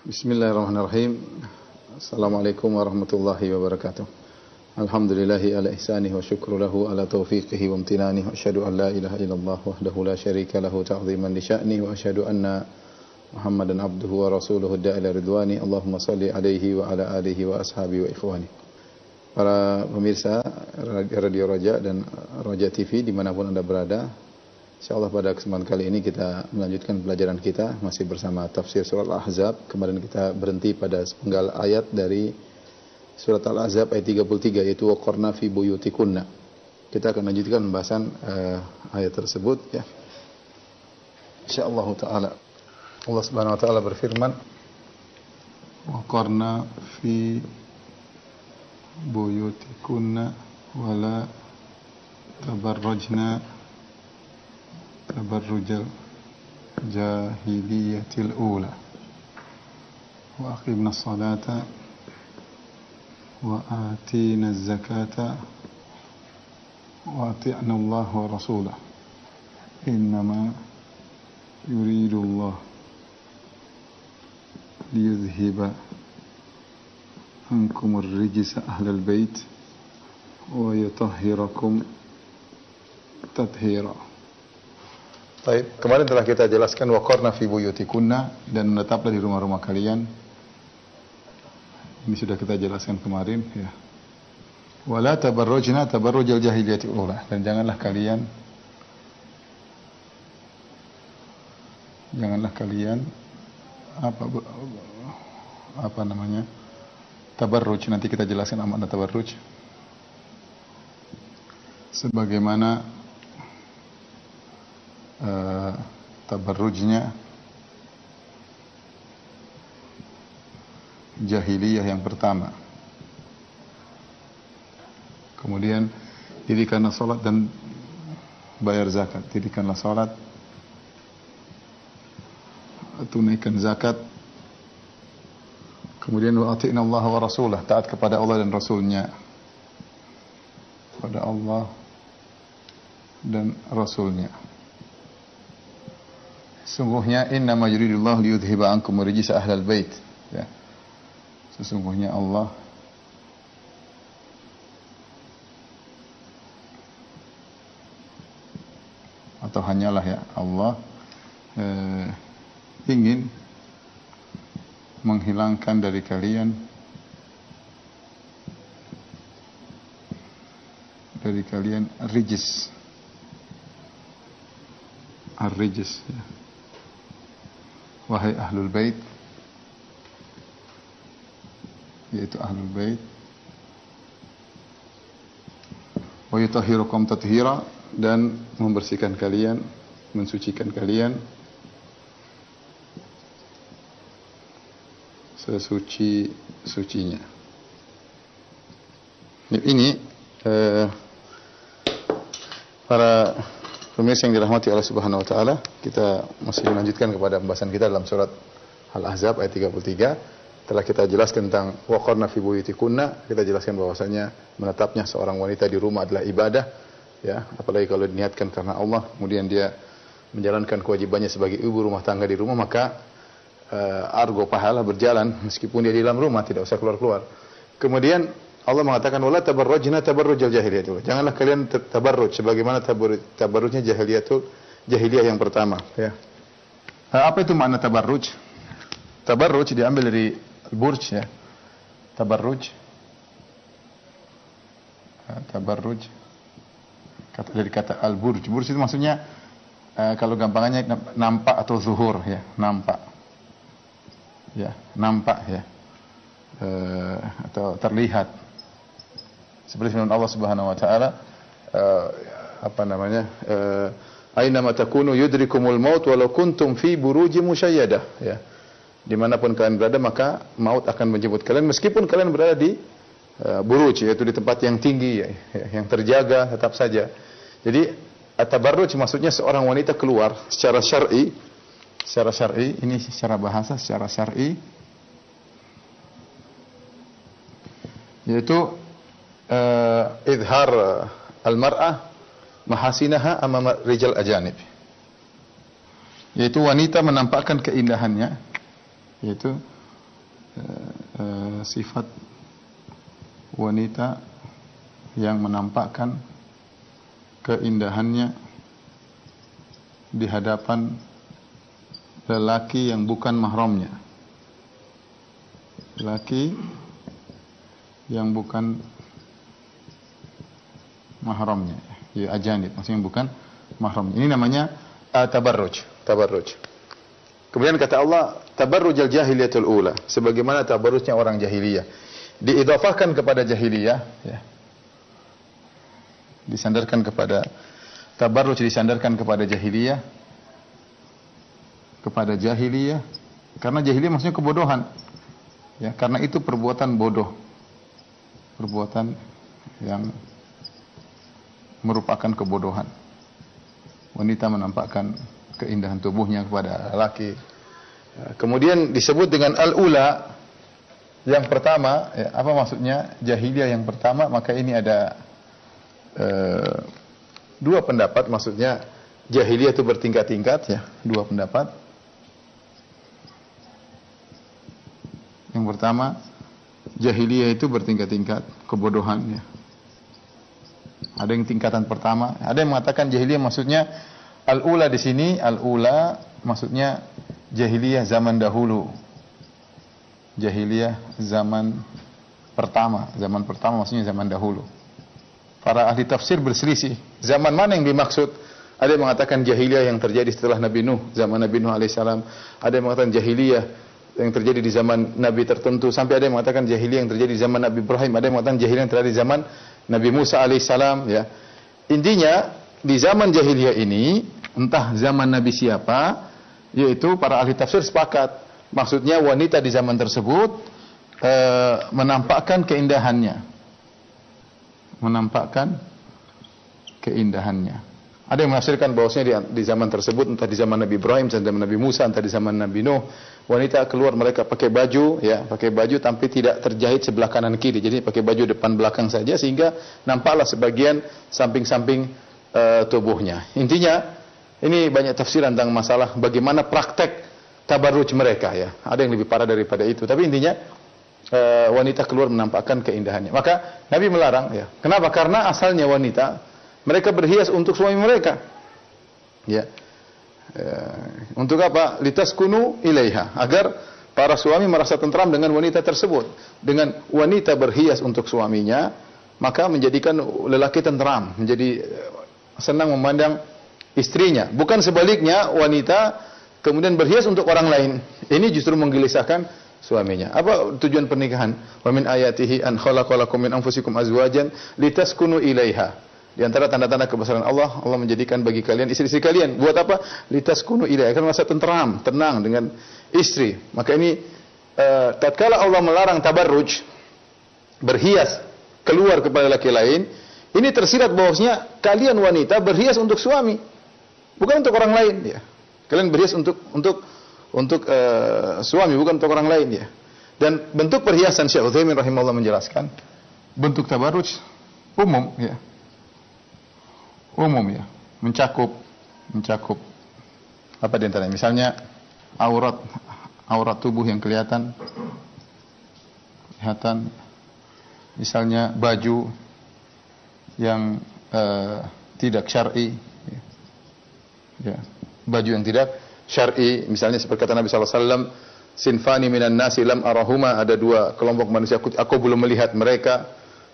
Bismillahirrahmanirrahim. Assalamualaikum warahmatullahi wabarakatuh. Alhamdulillahi ala ihsanih wa syukru lahu ala taufiqihi wa amtinanih wa asyhadu an la ilaha illallah wahdahu la syarika lahu ta'ziman li sya'nih wa asyhadu anna Muhammadan abduhu wa rasuluhu da'ila ridwani. Allahumma salli alaihi wa ala alihi wa ashabihi wa ikhwani. Para pemirsa Radio Raja dan Raja TV dimanapun Anda berada, insyaallah pada kesempatan kali ini kita melanjutkan pelajaran kita masih bersama tafsir surat Al-Ahzab. Kemarin kita berhenti pada sepenggal ayat dari surat Al-Ahzab ayat 33, yaitu waqarna fi buyutikunna. Kita akan lanjutkan pembahasan ayat tersebut ya. Insyaallah taala. Allah Subhanahu wa taala berfirman, waqarna fi buyutikunna wala tabarrajna tabarrujal jahiliyatil ula wa aqimna salata wa atina zakata wa ati'na Allah wa rasulah innama yuridu Allah liyudhhiba ankum ar-rijsa ahlal bait wa yutahhirakum tathira. Baik, kemarin telah kita jelaskan waqarna fi buyutikunna, dan menetaplah di rumah-rumah kalian. Ini sudah kita jelaskan kemarin ya. Wala tabarrujna tabarrujal jahiliyatil ula, dan janganlah kalian apa namanya? Tabarruj, nanti kita jelaskan makna tabarruj. Sebagaimana tabarrujnya jahiliyah yang pertama. Kemudian dirikanlah salat dan bayar zakat. Dirikanlah salat, tunaikan zakat. Kemudian wa ati'na Allah wa rasulah, taat kepada Allah dan Rasulnya. Kepada Allah dan Rasulnya. Sesungguhnya innama yuridullahu liyudhhiba ankum rijsa ahlal bait ya. Sesungguhnya Allah atau hanyalah ya Allah ingin menghilangkan dari kalian rijis ar-rijis ya. Wahai ahlul bait, yaitu ahlul bait, wa yutahhirukum tathira, dan membersihkan kalian, mensucikan kalian sesuci-sucinya. Ini para pemirsa yang dirahmati Allah Subhanahu wa taala, kita masih melanjutkan kepada pembahasan kita dalam surat Al-Ahzab ayat 33. Telah kita jelaskan tentang waqarna fi buyutikunna, kita jelaskan bahwasanya menetapnya seorang wanita di rumah adalah ibadah ya, apalagi kalau diniatkan karena Allah, kemudian dia menjalankan kewajibannya sebagai ibu rumah tangga di rumah, maka argo pahala berjalan meskipun dia di dalam rumah, tidak usah keluar-keluar. Kemudian Allah mengatakan wala tabarrujna tabarrujal jahiliyatul. Janganlah kalian tabarruj sebagaimana tabarrujnya jahiliyah yang pertama ya. Apa itu makna tabarruj? Tabarruj diambil dari al-burj ya. Tabarruj dari kata al-burj. Burj itu maksudnya kalau gampangannya nampak atau zuhur ya, nampak. Ya, nampak ya. Atau terlihat. Seperti firman Allah Subhanahu wa taala aina ma takunu yudrikumul maut walau kuntum fi burujin musyayyadah ya. Dimanapun kalian berada maka maut akan menjemput kalian meskipun kalian berada di buruj, yaitu di tempat yang tinggi ya, yang terjaga tetap saja. Jadi at-tabarruj maksudnya seorang wanita keluar secara syar'i, ini secara bahasa, secara syar'i, yaitu idhar al-mar'ah mahasinaha amama rijal ajanib. Yaitu wanita menampakkan keindahannya, yaitu sifat wanita yang menampakkan keindahannya di hadapan lelaki yang bukan mahramnya. Lelaki yang bukan mahramnya, ya ajanib, maksudnya bukan mahramnya. Ini namanya tabarruj. Kemudian kata Allah, tabarrujal jahiliyatul ula, sebagaimana tabarrujnya orang jahiliyah. Diidhafahkan kepada jahiliyah, ya. Disandarkan kepada tabarruj, disandarkan kepada jahiliyah. Kepada jahiliyah, karena jahiliyah maksudnya kebodohan. Ya, karena itu perbuatan bodoh. Perbuatan yang merupakan kebodohan. Wanita menampakkan keindahan tubuhnya kepada laki. Kemudian disebut dengan al-ula, yang pertama. Ya, apa maksudnya jahiliyah yang pertama? Maka ini ada dua pendapat. Maksudnya jahiliyah itu bertingkat-tingkat, ya, dua pendapat. Yang pertama, jahiliyah itu bertingkat-tingkat kebodohannya. Ada yang tingkatan pertama, ada yang mengatakan jahiliyah maksudnya al-ula di sini, al-ula maksudnya jahiliyah zaman dahulu. Jahiliyah zaman pertama maksudnya zaman dahulu. Para ahli tafsir berselisih, zaman mana yang dimaksud? Ada yang mengatakan jahiliyah yang terjadi setelah Nabi Nuh, zaman Nabi Nuh alaihissalam. Ada yang mengatakan jahiliyah yang terjadi di zaman Nabi tertentu, sampai ada yang mengatakan jahiliyah yang terjadi di zaman Nabi Ibrahim, ada yang mengatakan jahiliyah yang terjadi di zaman Nabi Musa alaihissalam, ya. Intinya di zaman jahiliyah ini, entah zaman Nabi siapa, yaitu para ahli tafsir sepakat, maksudnya wanita di zaman tersebut menampakkan keindahannya. Ada yang menafsirkan bahwasanya di zaman tersebut, entah di zaman Nabi Ibrahim, entah di zaman Nabi Musa, entah di zaman Nabi Nuh, wanita keluar mereka pakai baju, ya, pakai baju tapi tidak terjahit sebelah kanan kiri. Jadi pakai baju depan belakang saja sehingga nampaklah sebagian samping-samping tubuhnya. Intinya ini banyak tafsiran tentang masalah bagaimana praktek tabarruj mereka, ya. Ada yang lebih parah daripada itu. Tapi intinya wanita keluar menampakkan keindahannya. Maka Nabi melarang, ya. Kenapa? Karena asalnya wanita mereka berhias untuk suami mereka. Ya. Untuk apa? Litaskunu ilaiha, agar para suami merasa tentram dengan wanita tersebut. Dengan wanita berhias untuk suaminya, maka menjadikan lelaki tentram, menjadi senang memandang istrinya. Bukan sebaliknya, wanita kemudian berhias untuk orang lain. Ini justru menggelisahkan suaminya. Apa tujuan pernikahan? Wa min ayatihi an khalaqalakum min anfusikum azwajan litaskunu ilaiha. Di antara tanda-tanda kebesaran Allah, Allah menjadikan bagi kalian istri-istri kalian. Buat apa? Litaskunu ilaiha, akan merasa tentram, tenang dengan istri. Maka ini tatkala Allah melarang tabarruj, berhias keluar kepada laki lain, ini tersirat bahwasanya kalian wanita berhias untuk suami, bukan untuk orang lain, ya. Kalian berhias untuk suami, bukan untuk orang lain, ya. Dan bentuk perhiasan, Syekh Utsaimin rahimahullah menjelaskan, bentuk tabarruj umum, ya. Umum, ya, mencakup apa di antaranya? Misalnya aurat tubuh yang kelihatan, misalnya baju yang tidak syar'i, ya. Baju yang tidak syar'i, misalnya seperti kata Nabi sallallahu alaihi wasallam, sinfani minan nasi lam arahuma, ada dua kelompok manusia aku belum melihat mereka.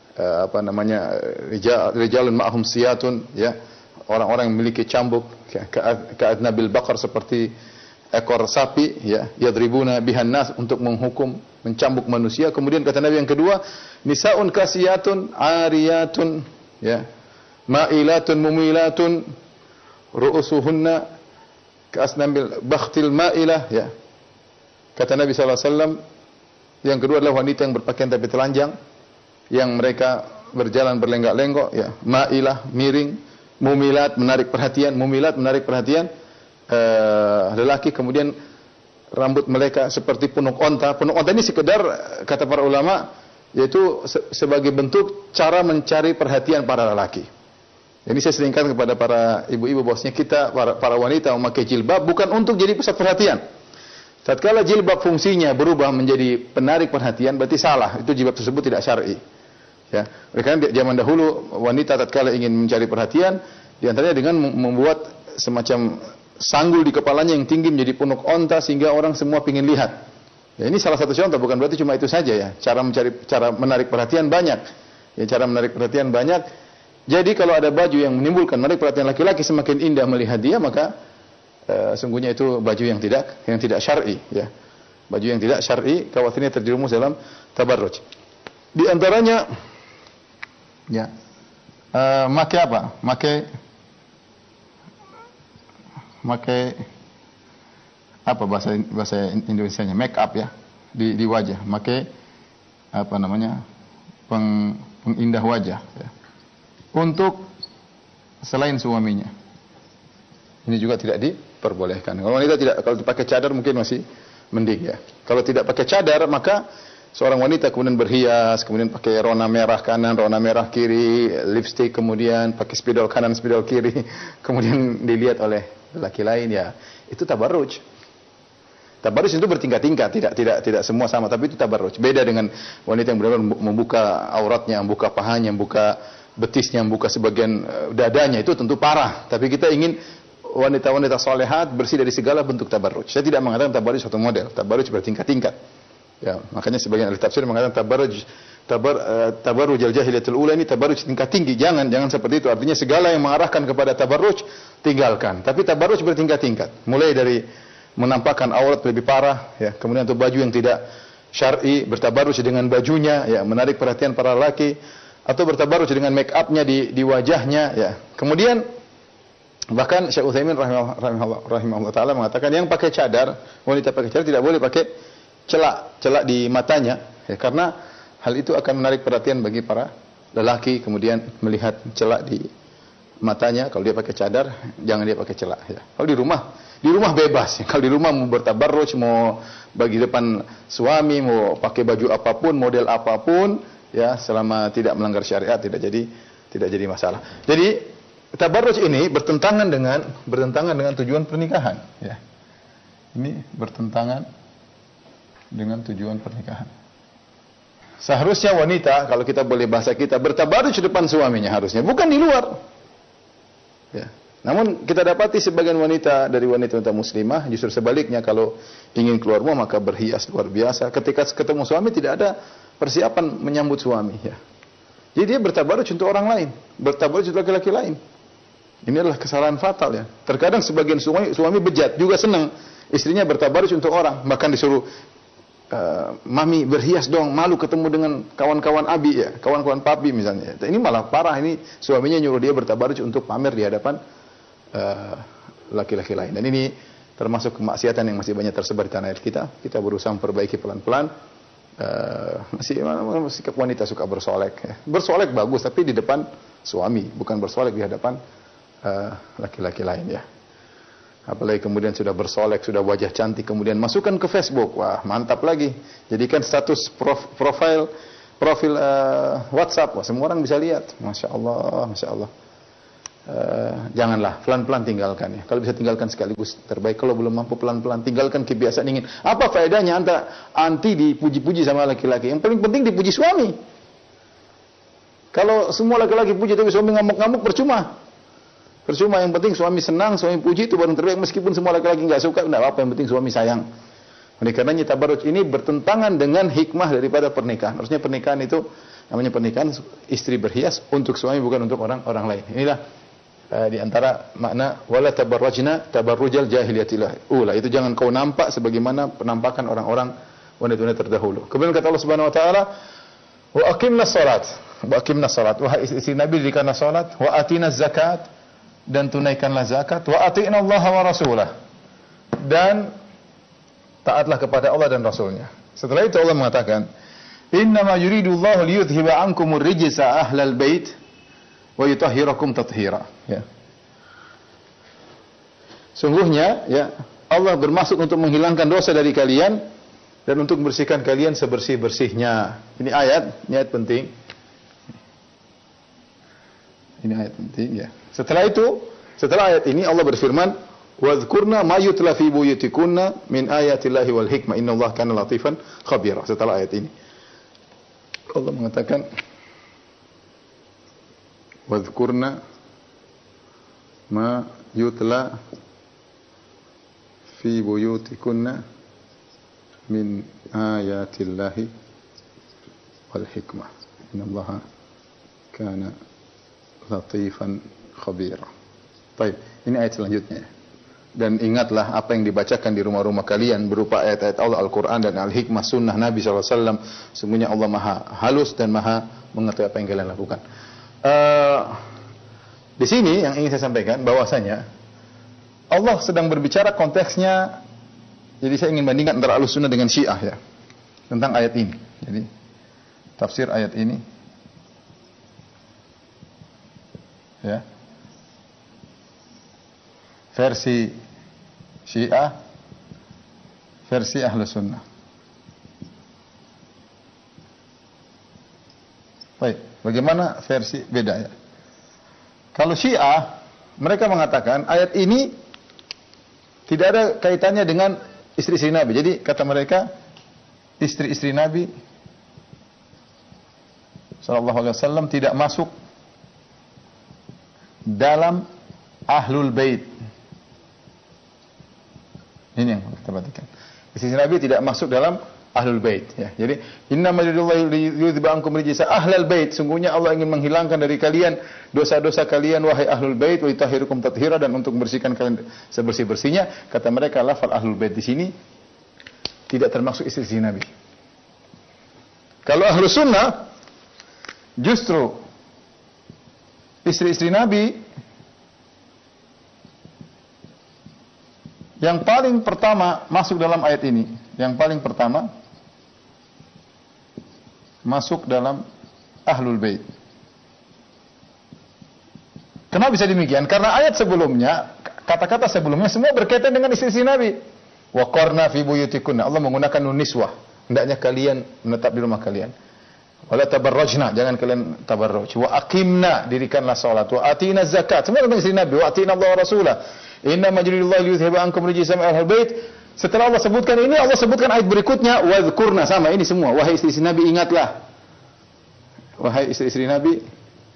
Rijalun ma'hum siyatun, ya, orang-orang yang memiliki cambuk ka'adnabil baqar, seperti ekor sapi, ya, yadribuna bihan nas, untuk menghukum, mencambuk manusia. Kemudian kata Nabi yang kedua, nisaun kasiyatun ariyatun, ya, ma'ilatun mumilatun, ru'usuhunna ka'asnabil bakhtil ma'ilah, ya. Kata Nabi sallallahu alaihi wasallam, yang kedua adalah wanita yang berpakaian tapi telanjang, yang mereka berjalan berlenggak-lenggok, ya, ma'ilah, miring, mumilat, menarik perhatian, lelaki. Kemudian rambut mereka seperti punuk onta. Punuk onta ini sekedar, kata para ulama, yaitu sebagai bentuk cara mencari perhatian para lelaki. Ini saya seringkan kepada para ibu-ibu bahwasanya kita para wanita memakai jilbab bukan untuk jadi pusat perhatian, Tatkala jilbab fungsinya berubah menjadi penarik perhatian, berarti salah. Itu jilbab tersebut tidak syar'i. Ya, karena di zaman dahulu wanita tatkala ingin mencari perhatian, di antaranya dengan membuat semacam sanggul di kepalanya yang tinggi menjadi punuk onta sehingga orang semua ingin lihat. Ya, ini salah satu contoh, bukan berarti cuma itu saja ya. Cara menarik perhatian banyak. Ya, cara menarik perhatian banyak. Jadi kalau ada baju yang menimbulkan menarik perhatian laki-laki semakin indah melihat dia, maka sungguhnya itu baju yang tidak syar'i ya. Baju yang tidak syar'i khawatirnya terjerumus dalam tabarruj. Di antaranya ya make apa? Make apa bahasa Indonesianya? Make up ya di wajah. Make apa namanya? Pengindah wajah ya. Untuk selain suaminya. Ini juga tidak diperbolehkan. Kalau wanita kalau dipakai cadar mungkin masih mending ya. Kalau tidak pakai cadar maka seorang wanita kemudian berhias, kemudian pakai rona merah kanan, rona merah kiri, lipstik, kemudian pakai spidol kanan, spidol kiri, kemudian dilihat oleh laki lain ya. Itu tabarruj. Tabarruj itu bertingkat-tingkat, tidak semua sama, tapi itu tabarruj. Beda dengan wanita yang benar-benar membuka auratnya, membuka pahanya, membuka betisnya, membuka sebagian dadanya, itu tentu parah. Tapi kita ingin wanita-wanita solehat bersih dari segala bentuk tabarruj. Saya tidak mengatakan tabarruj satu model, tabarruj bertingkat-tingkat. Ya, makanya sebagian ahli tafsir mengatakan tabarruj al-jahiliyatul ula ini tabarruj tingkat tinggi. Jangan seperti itu. Artinya segala yang mengarahkan kepada tabarruj tinggalkan. Tapi tabarruj bertingkat-tingkat. Mulai dari menampakkan aurat lebih parah, ya, kemudian untuk baju yang tidak syar'i, bertabarruj dengan bajunya, ya, menarik perhatian para laki, atau bertabarruj dengan make up-nya di wajahnya, ya. Kemudian bahkan Syekh Utsaimin rahimahullah taala mengatakan yang pakai cadar, wanita pakai cadar tidak boleh pakai celak di matanya, ya, karena hal itu akan menarik perhatian bagi para lelaki, kemudian melihat celak di matanya. Kalau dia pakai cadar, jangan dia pakai celak, ya. Kalau di rumah bebas, ya. Kalau di rumah mau bertabarruj, mau bagi depan suami, mau pakai baju apapun, model apapun, ya, selama tidak melanggar syariat tidak jadi masalah. Jadi tabarruj ini bertentangan dengan tujuan pernikahan, ya. Ini bertentangan dengan tujuan pernikahan. Seharusnya wanita, kalau kita boleh bahasa kita, bertabarruj di depan suaminya harusnya, bukan di luar. Ya. Namun kita dapati sebagian wanita dari wanita-wanita muslimah justru sebaliknya, kalau ingin keluar rumah maka berhias luar biasa. Ketika ketemu suami tidak ada persiapan menyambut suami, ya. Jadi dia bertabarruj untuk orang lain, bertabarruj untuk laki-laki lain. Ini adalah kesalahan fatal, ya. Terkadang sebagian suami bejat juga senang istrinya bertabarruj untuk orang, bahkan disuruh mami berhias dong, malu ketemu dengan kawan-kawan abi, ya, kawan-kawan papi misalnya. Ini malah parah, ini suaminya nyuruh dia bertabarruj untuk pamer di hadapan laki-laki lain. Dan ini termasuk kemaksiatan yang masih banyak tersebar di tanah air kita. Kita berusaha memperbaiki pelan-pelan. Masih wanita suka bersolek, ya. Bersolek bagus, tapi di depan suami, bukan bersolek di hadapan laki-laki lain, ya. Apalagi kemudian sudah bersolek, sudah wajah cantik, kemudian masukkan ke Facebook, wah mantap lagi. Jadikan status profil WhatsApp, wah semua orang bisa lihat. Masya Allah. Janganlah, pelan-pelan tinggalkan, ya. Kalau bisa tinggalkan sekaligus terbaik. Kalau belum mampu, pelan-pelan tinggalkan kebiasaan ingin. Apa faedahnya anti dipuji-puji sama laki-laki? Yang paling penting dipuji suami. Kalau semua laki-laki puji tapi suami ngamuk-ngamuk, percuma. Yang penting suami senang, suami puji, itu baru terbaik. Meskipun semua laki-laki nggak suka, tidak apa, yang penting suami sayang. Oleh karenanya tabarruj ini bertentangan dengan hikmah daripada pernikahan. Harusnya pernikahan itu namanya pernikahan istri berhias untuk suami, bukan untuk orang lain. Inilah di antara makna wala tabarrajna tabarrujal jahiliyatil ula. Itu jangan kau nampak sebagaimana penampakan orang-orang wanita-wanita terdahulu. Kemudian kata Allah Subhanahu wa taala, wa aqimnas salat. Wahai istri Nabi, dirikanlah salat, wa atinaz zakat, dan tunaikanlah zakat, wa ati'na Allah wa rasulah, dan taatlah kepada Allah dan Rasulnya. Setelah itu Allah mengatakan, innama yuridullahu liyudhiba ankumur rijsa ahlal bait wa yutahhirakum tathira, ya. Sungguhnya, ya, Allah bermaksud untuk menghilangkan dosa dari kalian dan untuk membersihkan kalian sebersih-bersihnya. Ini ayat penting. Ini ayat penting, ya. Setelah ayat ini Allah berfirman, Wadhkurna ma yutla fi buyutikunna min ayatillahi wal hikmah innallaha kana latifan khabira. Setelah ayat ini Allah mengatakan wadhkurna ma yutla fi buyutikunna min ayatillahi wal hikmah innallaha kana latifan khabira. Baik, ini ayat selanjutnya. Dan ingatlah apa yang dibacakan di rumah-rumah kalian berupa ayat-ayat Allah Al-Quran dan Al-Hikmah Sunnah Nabi SAW. Sungguhnya Allah maha halus dan maha mengetahui apa yang kalian lakukan. Di sini yang ingin saya sampaikan bahwasanya Allah sedang berbicara konteksnya. Jadi saya ingin bandingkan antara Ahlus-Sunnah dengan Syiah ya, tentang ayat ini. Jadi tafsir ayat ini ya, versi Syiah, versi Ahlus-Sunnah. Baik, bagaimana versi beda ya? Kalau Syiah, mereka mengatakan ayat ini tidak ada kaitannya dengan istri-istri Nabi. Jadi kata mereka, istri-istri Nabi sallallahu alaihi wasallam tidak masuk dalam Ahlul Bait. Ini yang kita perhatikan. Istri Nabi tidak masuk dalam Ahlul Bait ya. Jadi innama yuridullahu ankum rijsa ahlal bait. Sungguhnya Allah ingin menghilangkan dari kalian dosa-dosa kalian wahai Ahlul Bait wa yutahhirukum tathira, dan untuk membersihkan kalian sebersih-bersihnya. Kata mereka lafal Ahlul Bait di sini tidak termasuk istri Nabi. Kalau Ahlus Sunnah justru istri-istri Nabi yang paling pertama masuk dalam ayat ini, yang paling pertama masuk dalam Ahlul Bait. Kenapa bisa demikian? Karena ayat sebelumnya, kata-kata sebelumnya semua berkaitan dengan istri Nabi. Wa qarna fi buyutikunna. Allah menggunakan nun niswah. Hendaknya kalian menetap di rumah kalian. Wala tabarrajna, jangan kalian tabarruj. Wa aqimna, dirikanlah salat. Wa atina zakat. Semua tentang istri Nabi. Wa atina Allah wa rasulah. Inna majlillahi liyudhhiba ankum rijsa ahlul bait. Setelah Allah sebutkan ini, Allah sebutkan ayat berikutnya wadhkurna, sama ini semua. Wahai istri-istri Nabi, ingatlah. Wahai istri-istri Nabi,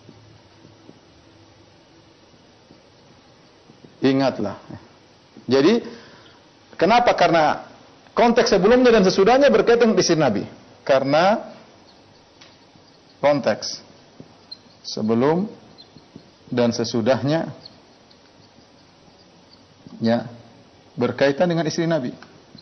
ingatlah. Jadi, kenapa? Karena konteks sebelumnya dan sesudahnya berkaitan dengan istri Nabi. Karena konteks sebelum dan sesudahnya ya berkaitan dengan istri Nabi.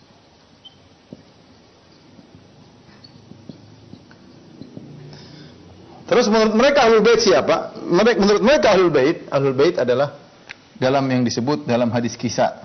Terus menurut mereka Ahlul Bait siapa? Menurut mereka Ahlul Bait adalah dalam yang disebut dalam hadis kisah.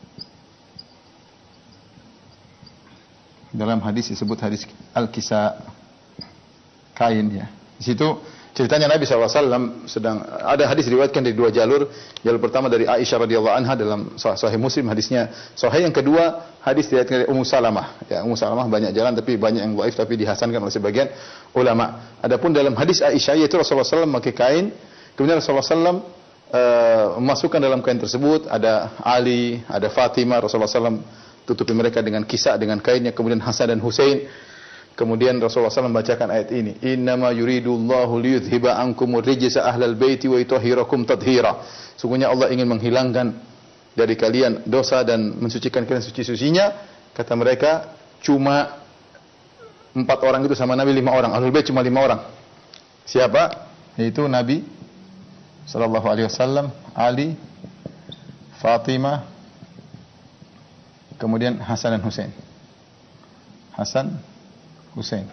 Dalam hadis disebut hadis Al-Kisah, kain ya. Di situ ceritanya Nabi SAW sedang ada hadis diriwayatkan dari dua jalur. Jalur pertama dari Aisyah radhiyallahu anha dalam Sahih Muslim, hadisnya sahih. Yang kedua hadis diriwayatkan dari Ummu Salamah. Ya, Ummu Salamah banyak jalan tapi banyak yang dhaif tapi dihasankan oleh sebagian ulama. Adapun dalam hadis Aisyah yaitu Rasulullah SAW memakai kain, kemudian Rasulullah SAW memasukkan dalam kain tersebut ada Ali, ada Fatimah. Rasulullah SAW tutupi mereka dengan kisah, dengan kainnya, kemudian Hasan dan Husain. Kemudian Rasulullah SAW membacakan ayat ini, innama yuridullahu liyudhhiba ankumur rijsa ahlal baiti wa yutahhirakum tathira. Sungguhnya Allah ingin menghilangkan dari kalian dosa dan mensucikan kalian suci-sucinya. Kata mereka, cuma 4 orang itu sama Nabi 5 orang. Ahlul Bait cuma 5 orang. Siapa? Yaitu Nabi sallallahu alaihi wasallam, Ali, Fatimah, kemudian Hasan dan Husain. Hasan, Husain.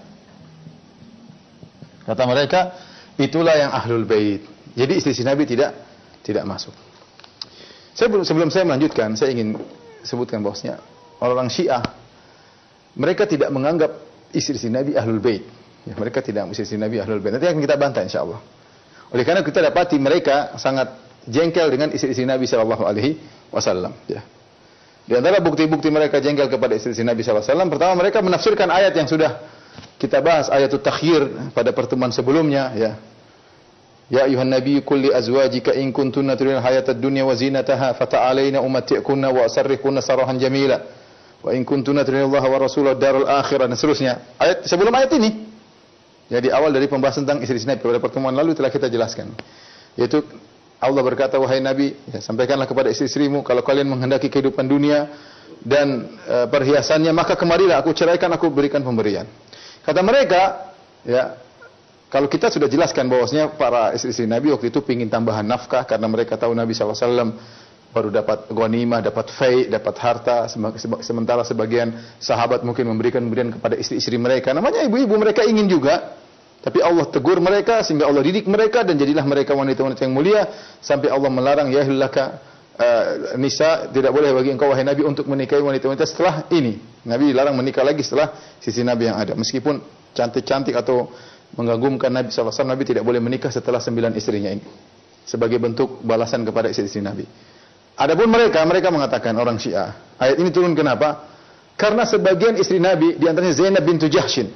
Kata mereka, itulah yang Ahlul Bait. Jadi istri Nabi tidak masuk. Sebelum saya melanjutkan, saya ingin sebutkan bahwasanya orang Syiah mereka tidak menganggap istri Nabi Ahlul Bait. Ya, mereka tidak istri Nabi Ahlul Bait. Nanti akan kita bantah insyaallah. Oleh karena kita dapati mereka sangat jengkel dengan istri Nabi sallallahu alaihi wasallam, ya. Di antara bukti-bukti mereka jengkel kepada istri Nabi sallallahu alaihi wasallam, pertama mereka menafsirkan ayat yang sudah kita bahas, ayatut takhyir pada pertemuan sebelumnya, ya. Ya ayuhan nabi qul li azwajika in kuntunna turidna hayatad dunya wa zinataha fata'alaina umatti'kunna wa asarrihkunna sarahan jamila wa in kuntunna turidna Allah wa rasulahu darul akhirah dan seterusnya. Ayat sebelum ayat ini. Jadi awal dari pembahasan tentang istri Nabi pada pertemuan lalu telah kita jelaskan. Yaitu Allah berkata, wahai Nabi, ya, sampaikanlah kepada istri-istrimu kalau kalian menghendaki kehidupan dunia dan perhiasannya maka kemarilah aku ceraikan, aku berikan pemberian. Kata mereka, ya, kalau kita sudah jelaskan bahwasanya para istri-istri Nabi waktu itu ingin tambahan nafkah karena mereka tahu Nabi SAW baru dapat ghanimah, dapat fai, dapat harta, sementara sebagian sahabat mungkin memberikan pemberian kepada istri-istri mereka. Namanya ibu-ibu mereka ingin juga, tapi Allah tegur mereka sehingga Allah didik mereka dan jadilah mereka wanita-wanita yang mulia sampai Allah melarang ya ayyuhallaka nisa, tidak boleh bagi engkau wahai Nabi untuk menikahi wanita-wanita setelah ini. Nabi dilarang menikah lagi setelah sisi Nabi yang ada. Meskipun cantik-cantik atau mengagumkan Nabi SAW, Nabi tidak boleh menikah setelah 9 istrinya ini. Sebagai bentuk balasan kepada istri-istri Nabi. Adapun mereka mengatakan orang Syiah. Ayat ini turun kenapa? Karena sebagian istri Nabi, di antaranya Zainab bintu Jahshin.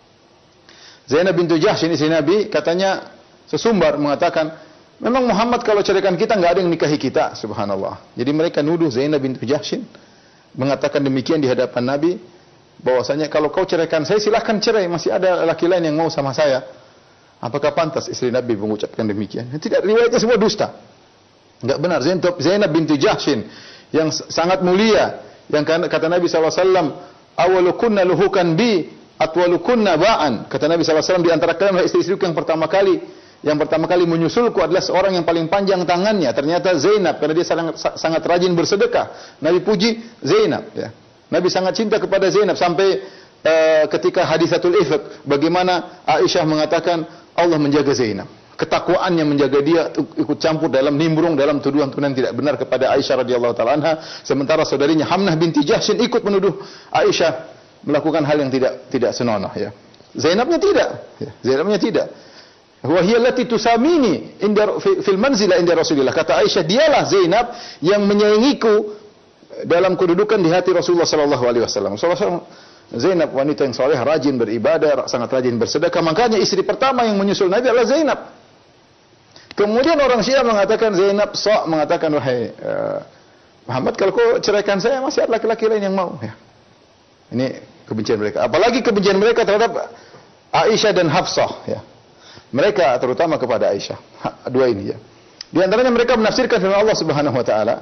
Zainab bintu Jahshin istri Nabi katanya sesumbar mengatakan, memang Muhammad kalau ceraikan kita nggak ada yang nikahi kita, subhanallah. Jadi mereka nuduh Zainab bintu Jahshin mengatakan demikian di hadapan Nabi, bahwasanya kalau kau ceraikan saya silahkan cerai, masih ada laki lain yang mau sama saya. Apakah pantas istri Nabi mengucapkan demikian? Tidak, riwayatnya semua dusta. Enggak benar. Zainab bintu Jahshin yang sangat mulia, yang kata Nabi SAW, awalukunna luhukan bi atwalukunna ba'an. Kata Nabi SAW, di antara kalian istri-istriku yang pertama kali menyusulku adalah seorang yang paling panjang tangannya. Ternyata Zainab, karena dia sangat rajin bersedekah. Nabi puji Zainab. Ya. Nabi sangat cinta kepada Zainab sampai ketika hadisatul ifk, bagaimana Aisyah mengatakan Allah menjaga Zainab. Ketakwaannya menjaga dia ikut campur dalam nimbrung dalam tuduhan-tuduhan tidak benar kepada Aisyah radhiyallahu taala anha, sementara saudarinya Hamnah binti Jahshin ikut menuduh Aisyah melakukan hal yang tidak senonoh ya. Zainabnya tidak, ya. Zainabnya tidak. Wa hiya allati tusamini inda fil manzila inda Rasulillah. Kata Aisyah, dialah Zainab yang menyayangiku dalam kedudukan di hati Rasulullah sallallahu alaihi wasallam. Zainab wanita yang saleh, rajin beribadah, sangat rajin bersedekah. Makanya istri pertama yang menyusul Nabi adalah Zainab. Kemudian orang Syiah mengatakan Zainab mengatakan, wahai Muhammad, kalau kau ceraikan saya masih ada laki-laki lain yang mau. Ya. Ini kebencian mereka. Apalagi kebencian mereka terhadap Aisyah dan Hafsah. Ya. Mereka terutama kepada Aisyah. Dua ini ya. Di antaranya mereka menafsirkan firman Allah Subhanahu Wa Taala.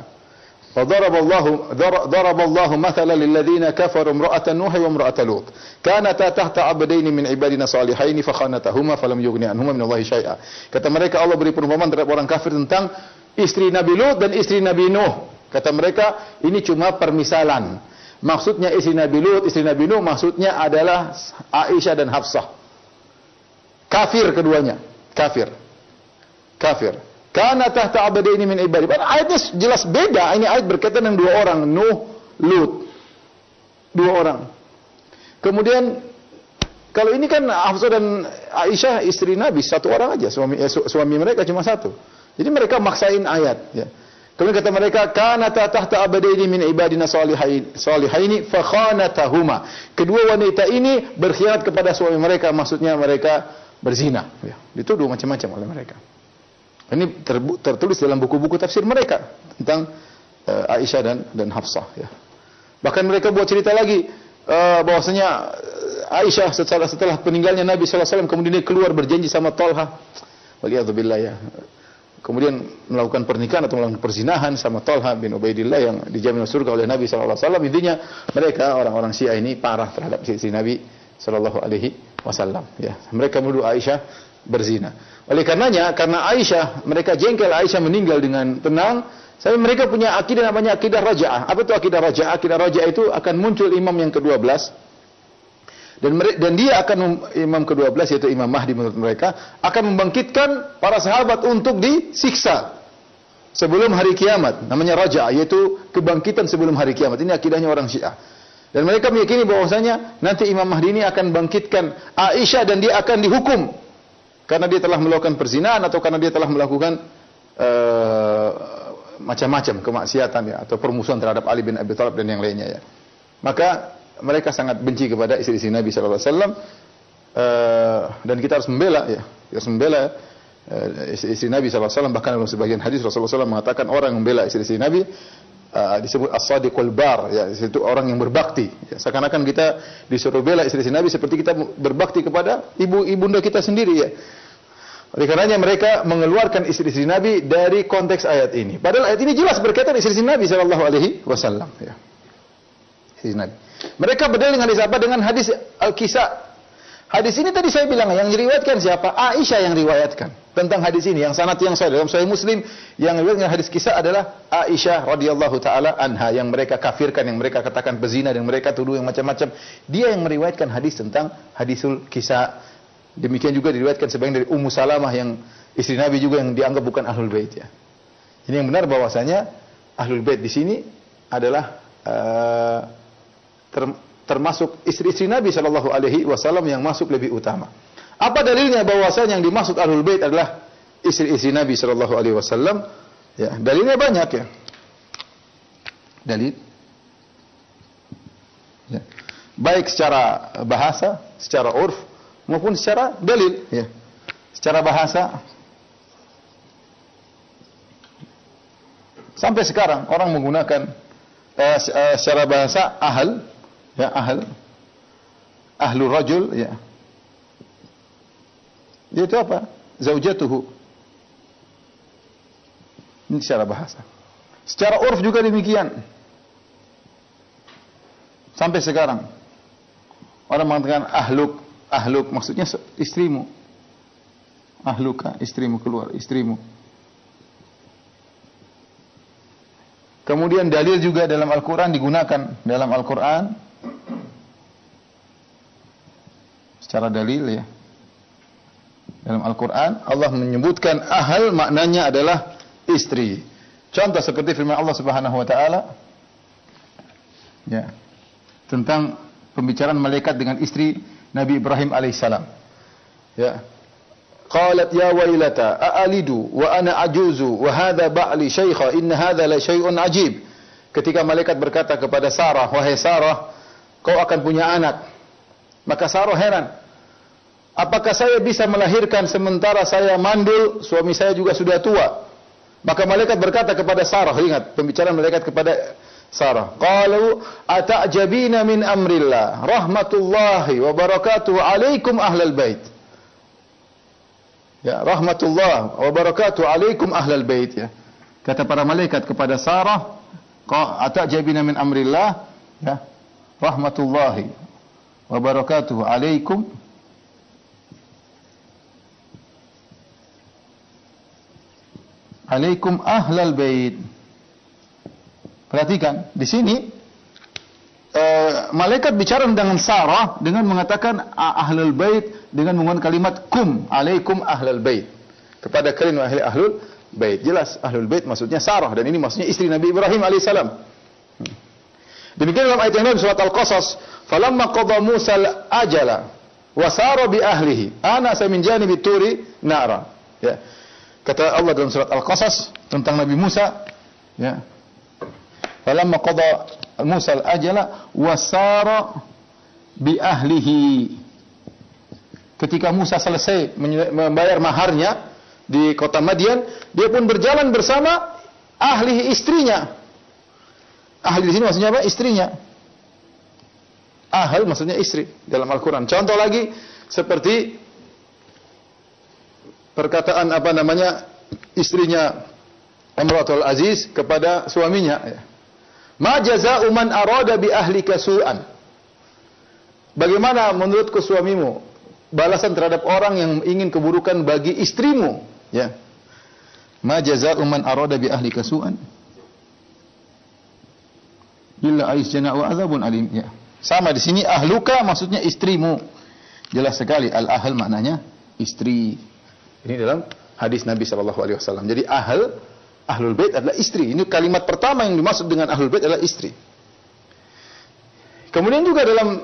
ضرب الله مثلا للذين كفروا امرأة نوح وامرأة لوط كانتا تحت عبدين من عبادنا صالحين فخانتهما فلم يغني عنهما من الله شيئا. Kata mereka, Allah beri perumpamaan terhadap orang kafir tentang istri Nabi Lut dan istri Nabi Nuh. Kata mereka, ini cuma permisalan. Maksudnya istri Nabi Lut, istri Nabi Nuh maksudnya adalah Aisyah dan Hafsah. Kafir keduanya, kafir. Karena tahta abadaini min ibadi. Ayatnya jelas beda. Ini ayat berkaitan dengan dua orang, Nuh, Lut. Dua orang. Kemudian kalau ini kan Hafsah dan Aisyah istri Nabi, satu orang aja, suami mereka cuma satu. Jadi mereka maksain ayat, ya. Kemudian kata mereka, kana tahta abadaini min ibadina salihaini fa khanatahuma. Kedua wanita ini berkhianat kepada suami mereka, maksudnya mereka berzina, ya. Dituduh macam-macam oleh mereka. Ini tertulis dalam buku-buku tafsir mereka tentang Aisyah dan Hafsah. Ya. Bahkan mereka buat cerita lagi bahwasanya Aisyah setelah peninggalnya Nabi SAW kemudian dia keluar berjanji sama Thalha. Waliyadzubillah ya. Kemudian melakukan pernikahan atau melakukan perzinahan sama Thalha bin Ubaidillah yang dijamin surga oleh Nabi SAW. Intinya mereka orang-orang Syiah ini parah terhadap istri Nabi SAW. Ya. Mereka menuduh Aisyah berzina. Oleh karenanya, karena Aisyah, mereka jengkel Aisyah meninggal dengan tenang, sampai mereka punya akidah namanya akidah raja'ah. Apa itu akidah raja'ah? Akidah raja'ah itu akan muncul imam yang ke-12 dan dia akan imam ke-12 yaitu Imam Mahdi menurut mereka akan membangkitkan para sahabat untuk disiksa sebelum hari kiamat. Namanya raja'ah, yaitu kebangkitan sebelum hari kiamat. Ini akidahnya orang Syiah. Dan mereka meyakini bahwasanya nanti Imam Mahdi ini akan bangkitkan Aisyah dan dia akan dihukum karena dia telah melakukan perzinahan atau karena dia telah melakukan macam-macam kemaksiatan ya, atau permusuhan terhadap Ali bin Abi Thalib dan yang lainnya ya. Maka mereka sangat benci kepada istri-istri Nabi sallallahu alaihi wasallam dan kita harus membela ya. Kita harus membela istri Nabi SAW. Bahkan dalam sebagian hadis Rasulullah SAW mengatakan orang yang membela istri Nabi disebut as-sadiqul bar, ya, itu orang yang berbakti. Ya, seakan-akan kita disuruh bela istri Nabi seperti kita berbakti kepada ibunda kita sendiri, ya. Oleh karenanya mereka mengeluarkan istri-istri Nabi dari konteks ayat ini. Padahal ayat ini jelas berkaitan istri Nabi sallallahu alaihi wasallam, ya. Istri Nabi. Mereka berdalil dengan hadis apa? Dengan hadis Al-Kisa. Hadis ini tadi saya bilang yang diriwayatkan siapa? Aisyah yang riwayatkan tentang hadis ini. Yang sanad yang sahih dalam Sahih Muslim yang riwayatkan hadis Kisah adalah Aisyah radhiyallahu taala anha, yang mereka kafirkan, yang mereka katakan pezina, yang mereka tuduh yang macam-macam. Dia yang meriwayatkan hadis tentang hadisul Kisah. Demikian juga diriwayatkan sebagian dari Ummu Salamah yang istri Nabi juga yang dianggap bukan Ahlul Bait, ya. Ini yang benar bahwasanya Ahlul Bait di sini adalah termasuk istri-istri Nabi sallallahu alaihi wasallam yang masuk lebih utama. Apa dalilnya bahwasanya yang dimaksud Ahlul Bait adalah istri-istri Nabi sallallahu alaihi wasallam? Ya, dalilnya banyak, ya. Dalil, ya. Baik secara bahasa, secara urf maupun secara dalil, ya. Secara bahasa sampai sekarang orang menggunakan secara bahasa ya, ahlur rajul, ya. Itu apa? Zaujatuhu. Ini secara bahasa. Secara urf juga demikian. Sampai sekarang orang mengatakan ahluk maksudnya istrimu. Ahluka, istrimu, keluar istrimu. Kemudian dalil juga dalam Al-Quran digunakan dalam Al-Quran secara dalil, ya. Dalam Al-Quran Allah menyebutkan ahal maknanya adalah istri. Contoh seperti firman Allah Subhanahu wa taala, ya, tentang pembicaraan malaikat dengan istri Nabi Ibrahim alaihissalam. Ya. Qalat ya wailata a'alidu wa ana ajuzu wa hadha ba'li syaikha inna hadha la syai'un ajib. Ketika malaikat berkata kepada Sarah, wahai Sarah, kau akan punya anak. Maka Sarah heran. Apakah saya bisa melahirkan sementara saya mandul, suami saya juga sudah tua? Maka malaikat berkata kepada Sarah, ingat pembicaraan malaikat kepada Sarah, qalu ata'jabina min amrillah rahmatullahi wa barakatuhu alaikum ahlal bait. Ya, rahmatullah wa barakatuhu alaikum ahlal bait, ya. Kata para malaikat kepada Sarah, ata'jabina min amrillah, ya, rahmatullahi wa barakatuhu alaikum ahlal bait. Perhatikan, di sini malaikat bicara dengan Sarah dengan mengatakan ahlul bait dengan menggunakan kalimat kum, alaikum ahlul bait. Kepada kalian wahai ahlul bait. Jelas ahlul bait maksudnya Sarah, dan ini maksudnya istri Nabi Ibrahim alaihissalam. Demikian dalam ayat yang lain surat Al-Qasas, falamma qada Musa al-ajala wa sara bi ahlihi anasa min janibi turi nara. Ya. Kata Allah dalam surat Al-Qasas tentang Nabi Musa, ya. Falamma qada Musa al-ajala wa sara bi ahlihi. Ketika Musa selesai membayar maharnya di kota Madian, dia pun berjalan bersama ahli istrinya. Ahli di sini maksudnya apa? Istrinya. Ahl maksudnya istri dalam Al-Quran. Contoh lagi seperti perkataan apa namanya istrinya Imratul Aziz kepada suaminya, ya. Ma jaza'u man arada bi ahlika su'an. Bagaimana menurutku suamimu balasan terhadap orang yang ingin keburukan bagi istrimu, ya. Ma jaza'u man arada bi ahlika su'an illa aisjana wa azabun alim, ya. Sama di sini ahluka maksudnya istrimu. Jelas sekali al-ahl maknanya istri. Ini dalam hadis Nabi sallallahu alaihi wasallam. Jadi ahlul bait adalah istri. Ini kalimat pertama yang dimaksud dengan ahlul bait adalah istri. Kemudian juga dalam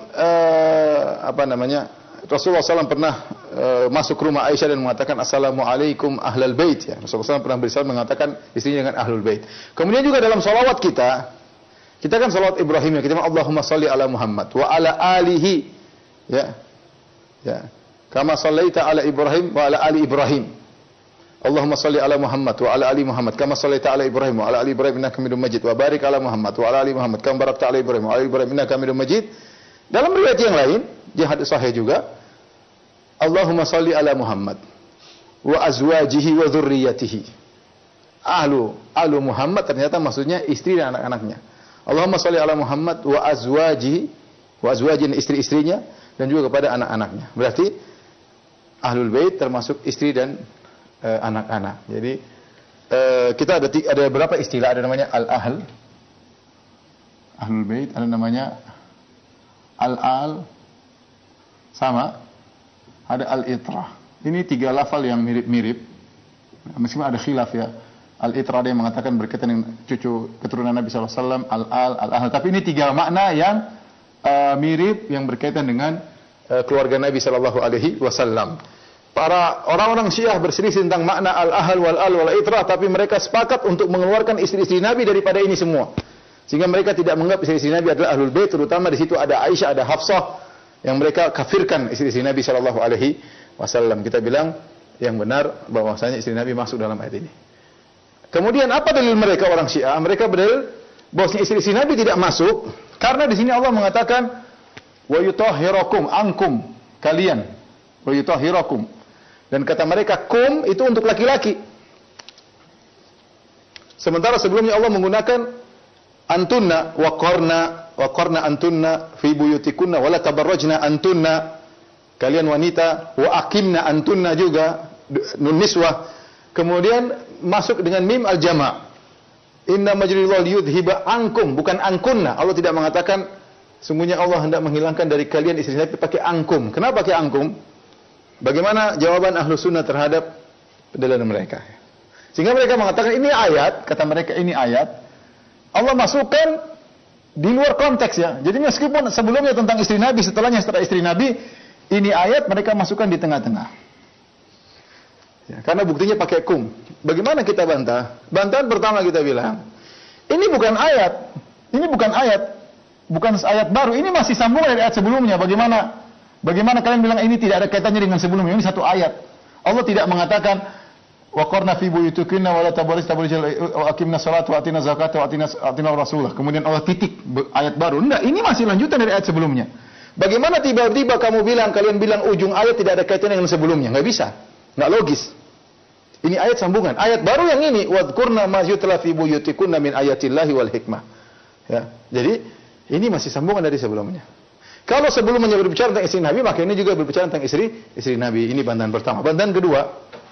Rasulullah SAW pernah masuk ke rumah Aisyah dan mengatakan assalamualaikum ahlal bait, ya. Rasulullah SAW pernah bersama mengatakan istrinya dengan ahlul bait. Kemudian juga dalam salawat kita kan salawat Ibrahim, ya, kita Allahumma salli ala Muhammad wa ala alihi, ya. Ya. Kama sallaita ala Ibrahim wa ala ali Ibrahim. Allahumma salli ala Muhammad wa ala ali Muhammad kama shallaita ala Ibrahim wa ala ali Ibrahim innaka Hamidum Majid wa barik ala Muhammad wa ala ali Muhammad kama barakta ala Ibrahim wa ala ali Ibrahim innaka Hamidum Majid. Dalam riwayat yang lain, yang hadis sahih juga, Allahumma salli ala Muhammad wa azwajihi wa dzurriyyatihi. Ahlu Muhammad ternyata maksudnya istri dan anak-anaknya. Allahumma salli ala Muhammad wa azwajihi, wa azwajin istri-istrinya dan juga kepada anak-anaknya. Berarti ahlul bait termasuk istri dan anak-anak. Jadi kita ada berapa istilah? Ada namanya al-ahl, ahlul bait, ada namanya al-al, sama ada al-itrah. Ini 3 lafal yang mirip-mirip. Meskipun ada khilaf ya. Al-itrah ada yang mengatakan berkaitan dengan cucu keturunan Nabi SAW, al-al, al-ahl. Tapi ini 3 makna yang mirip yang berkaitan dengan keluarga Nabi SAW. Para orang-orang Syiah berselisih tentang makna al-ahl wal-al wal-itrah, tapi mereka sepakat untuk mengeluarkan istri-istri Nabi daripada ini semua. Sehingga mereka tidak menganggap istri-istri Nabi adalah ahlul bait, terutama di situ ada Aisyah, ada Hafsah yang mereka kafirkan istri-istri Nabi SAW. Kita bilang yang benar bahwasanya istri Nabi masuk dalam ayat ini. Kemudian apa dalil mereka orang Syiah? Mereka berdalil bahwasanya istri-istri Nabi tidak masuk karena di sini Allah mengatakan wa yutahhirakum ankum, kalian, wa yutahhirakum. Dan kata mereka kum itu untuk laki-laki. Sementara sebelumnya Allah menggunakan antunna wa qarna antunna fi buyutikunna wa la tabarrajna antunna, kalian wanita, wa aqimna antunna juga nun niswah. Kemudian masuk dengan mim al-jama'. Inna majrillahu liyudhiba ankum, bukan angkunna. Allah tidak mengatakan sungguhnya Allah hendak menghilangkan dari kalian istri Nabi pakai angkum. Kenapa pakai angkum? Bagaimana jawaban ahlu sunnah terhadap pendalilan mereka? Sehingga mereka mengatakan ini ayat, kata mereka ini ayat, Allah masukkan di luar konteks ya. Jadi meskipun sebelumnya tentang istri Nabi, setelahnya setelah istri Nabi, ini ayat mereka masukkan di tengah-tengah. Ya, karena buktinya pakai kum. Bagaimana kita bantah? Bantahan pertama kita bilang, ini bukan ayat. Ini bukan ayat. Bukan ayat baru. Ini masih sambungan dari ayat sebelumnya. Bagaimana kalian bilang ini tidak ada kaitannya dengan sebelumnya? Ini satu ayat. Allah tidak mengatakan wa qarna fi buyutikunna wa la tabarrajna wa aqimna sholata wa atina zakata wa atina rasulah. Kemudian Allah titik ayat baru. Enggak, ini masih lanjutan dari ayat sebelumnya. Bagaimana tiba-tiba kalian bilang ujung ayat tidak ada kaitannya dengan sebelumnya? Enggak bisa. Enggak logis. Ini ayat sambungan. Ayat baru yang ini wadhkurna ma yutla fi buyutikunna min ayatillahi wal hikmah. Ya. Jadi ini masih sambungan dari sebelumnya. Kalau sebelumnya berbicara tentang istri Nabi, maka ini juga berbicara tentang istri Nabi. Ini bantahan pertama. Bantahan kedua,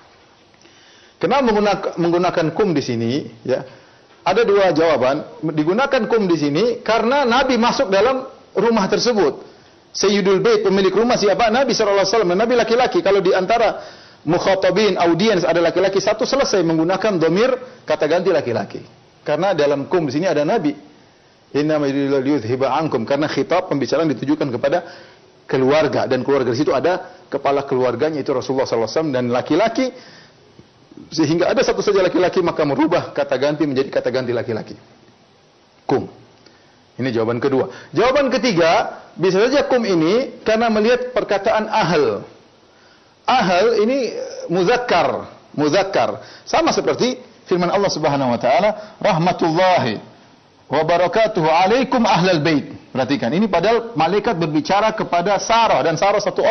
kenapa menggunakan kum di sini? Ya, ada 2 jawaban. Digunakan kum di sini karena Nabi masuk dalam rumah tersebut. Sayyidul Bait, pemilik rumah siapa? Nabi SAW. Nabi laki-laki. Kalau di antara mukhatabin, audiens ada laki-laki, satu selesai menggunakan domir kata ganti laki-laki. Karena dalam kum di sini ada Nabi. Inna yudhiba ankum, karena khitab pembicaraan ditujukan kepada keluarga, dan keluarga di situ ada kepala keluarganya itu Rasulullah SAW dan laki-laki, sehingga ada satu saja laki-laki maka merubah kata ganti menjadi kata ganti laki-laki. Kum. Ini jawaban kedua. Jawaban ketiga, bisa saja kum ini karena melihat perkataan ahl. Ahl ini muzakkar. Sama seperti firman Allah Subhanahu wa taala, rahmatullahi wa barakatuhu alaikum ahlal bait. Perhatikan, ini padahal malaikat berbicara kepada Sarah, dan Sarah satu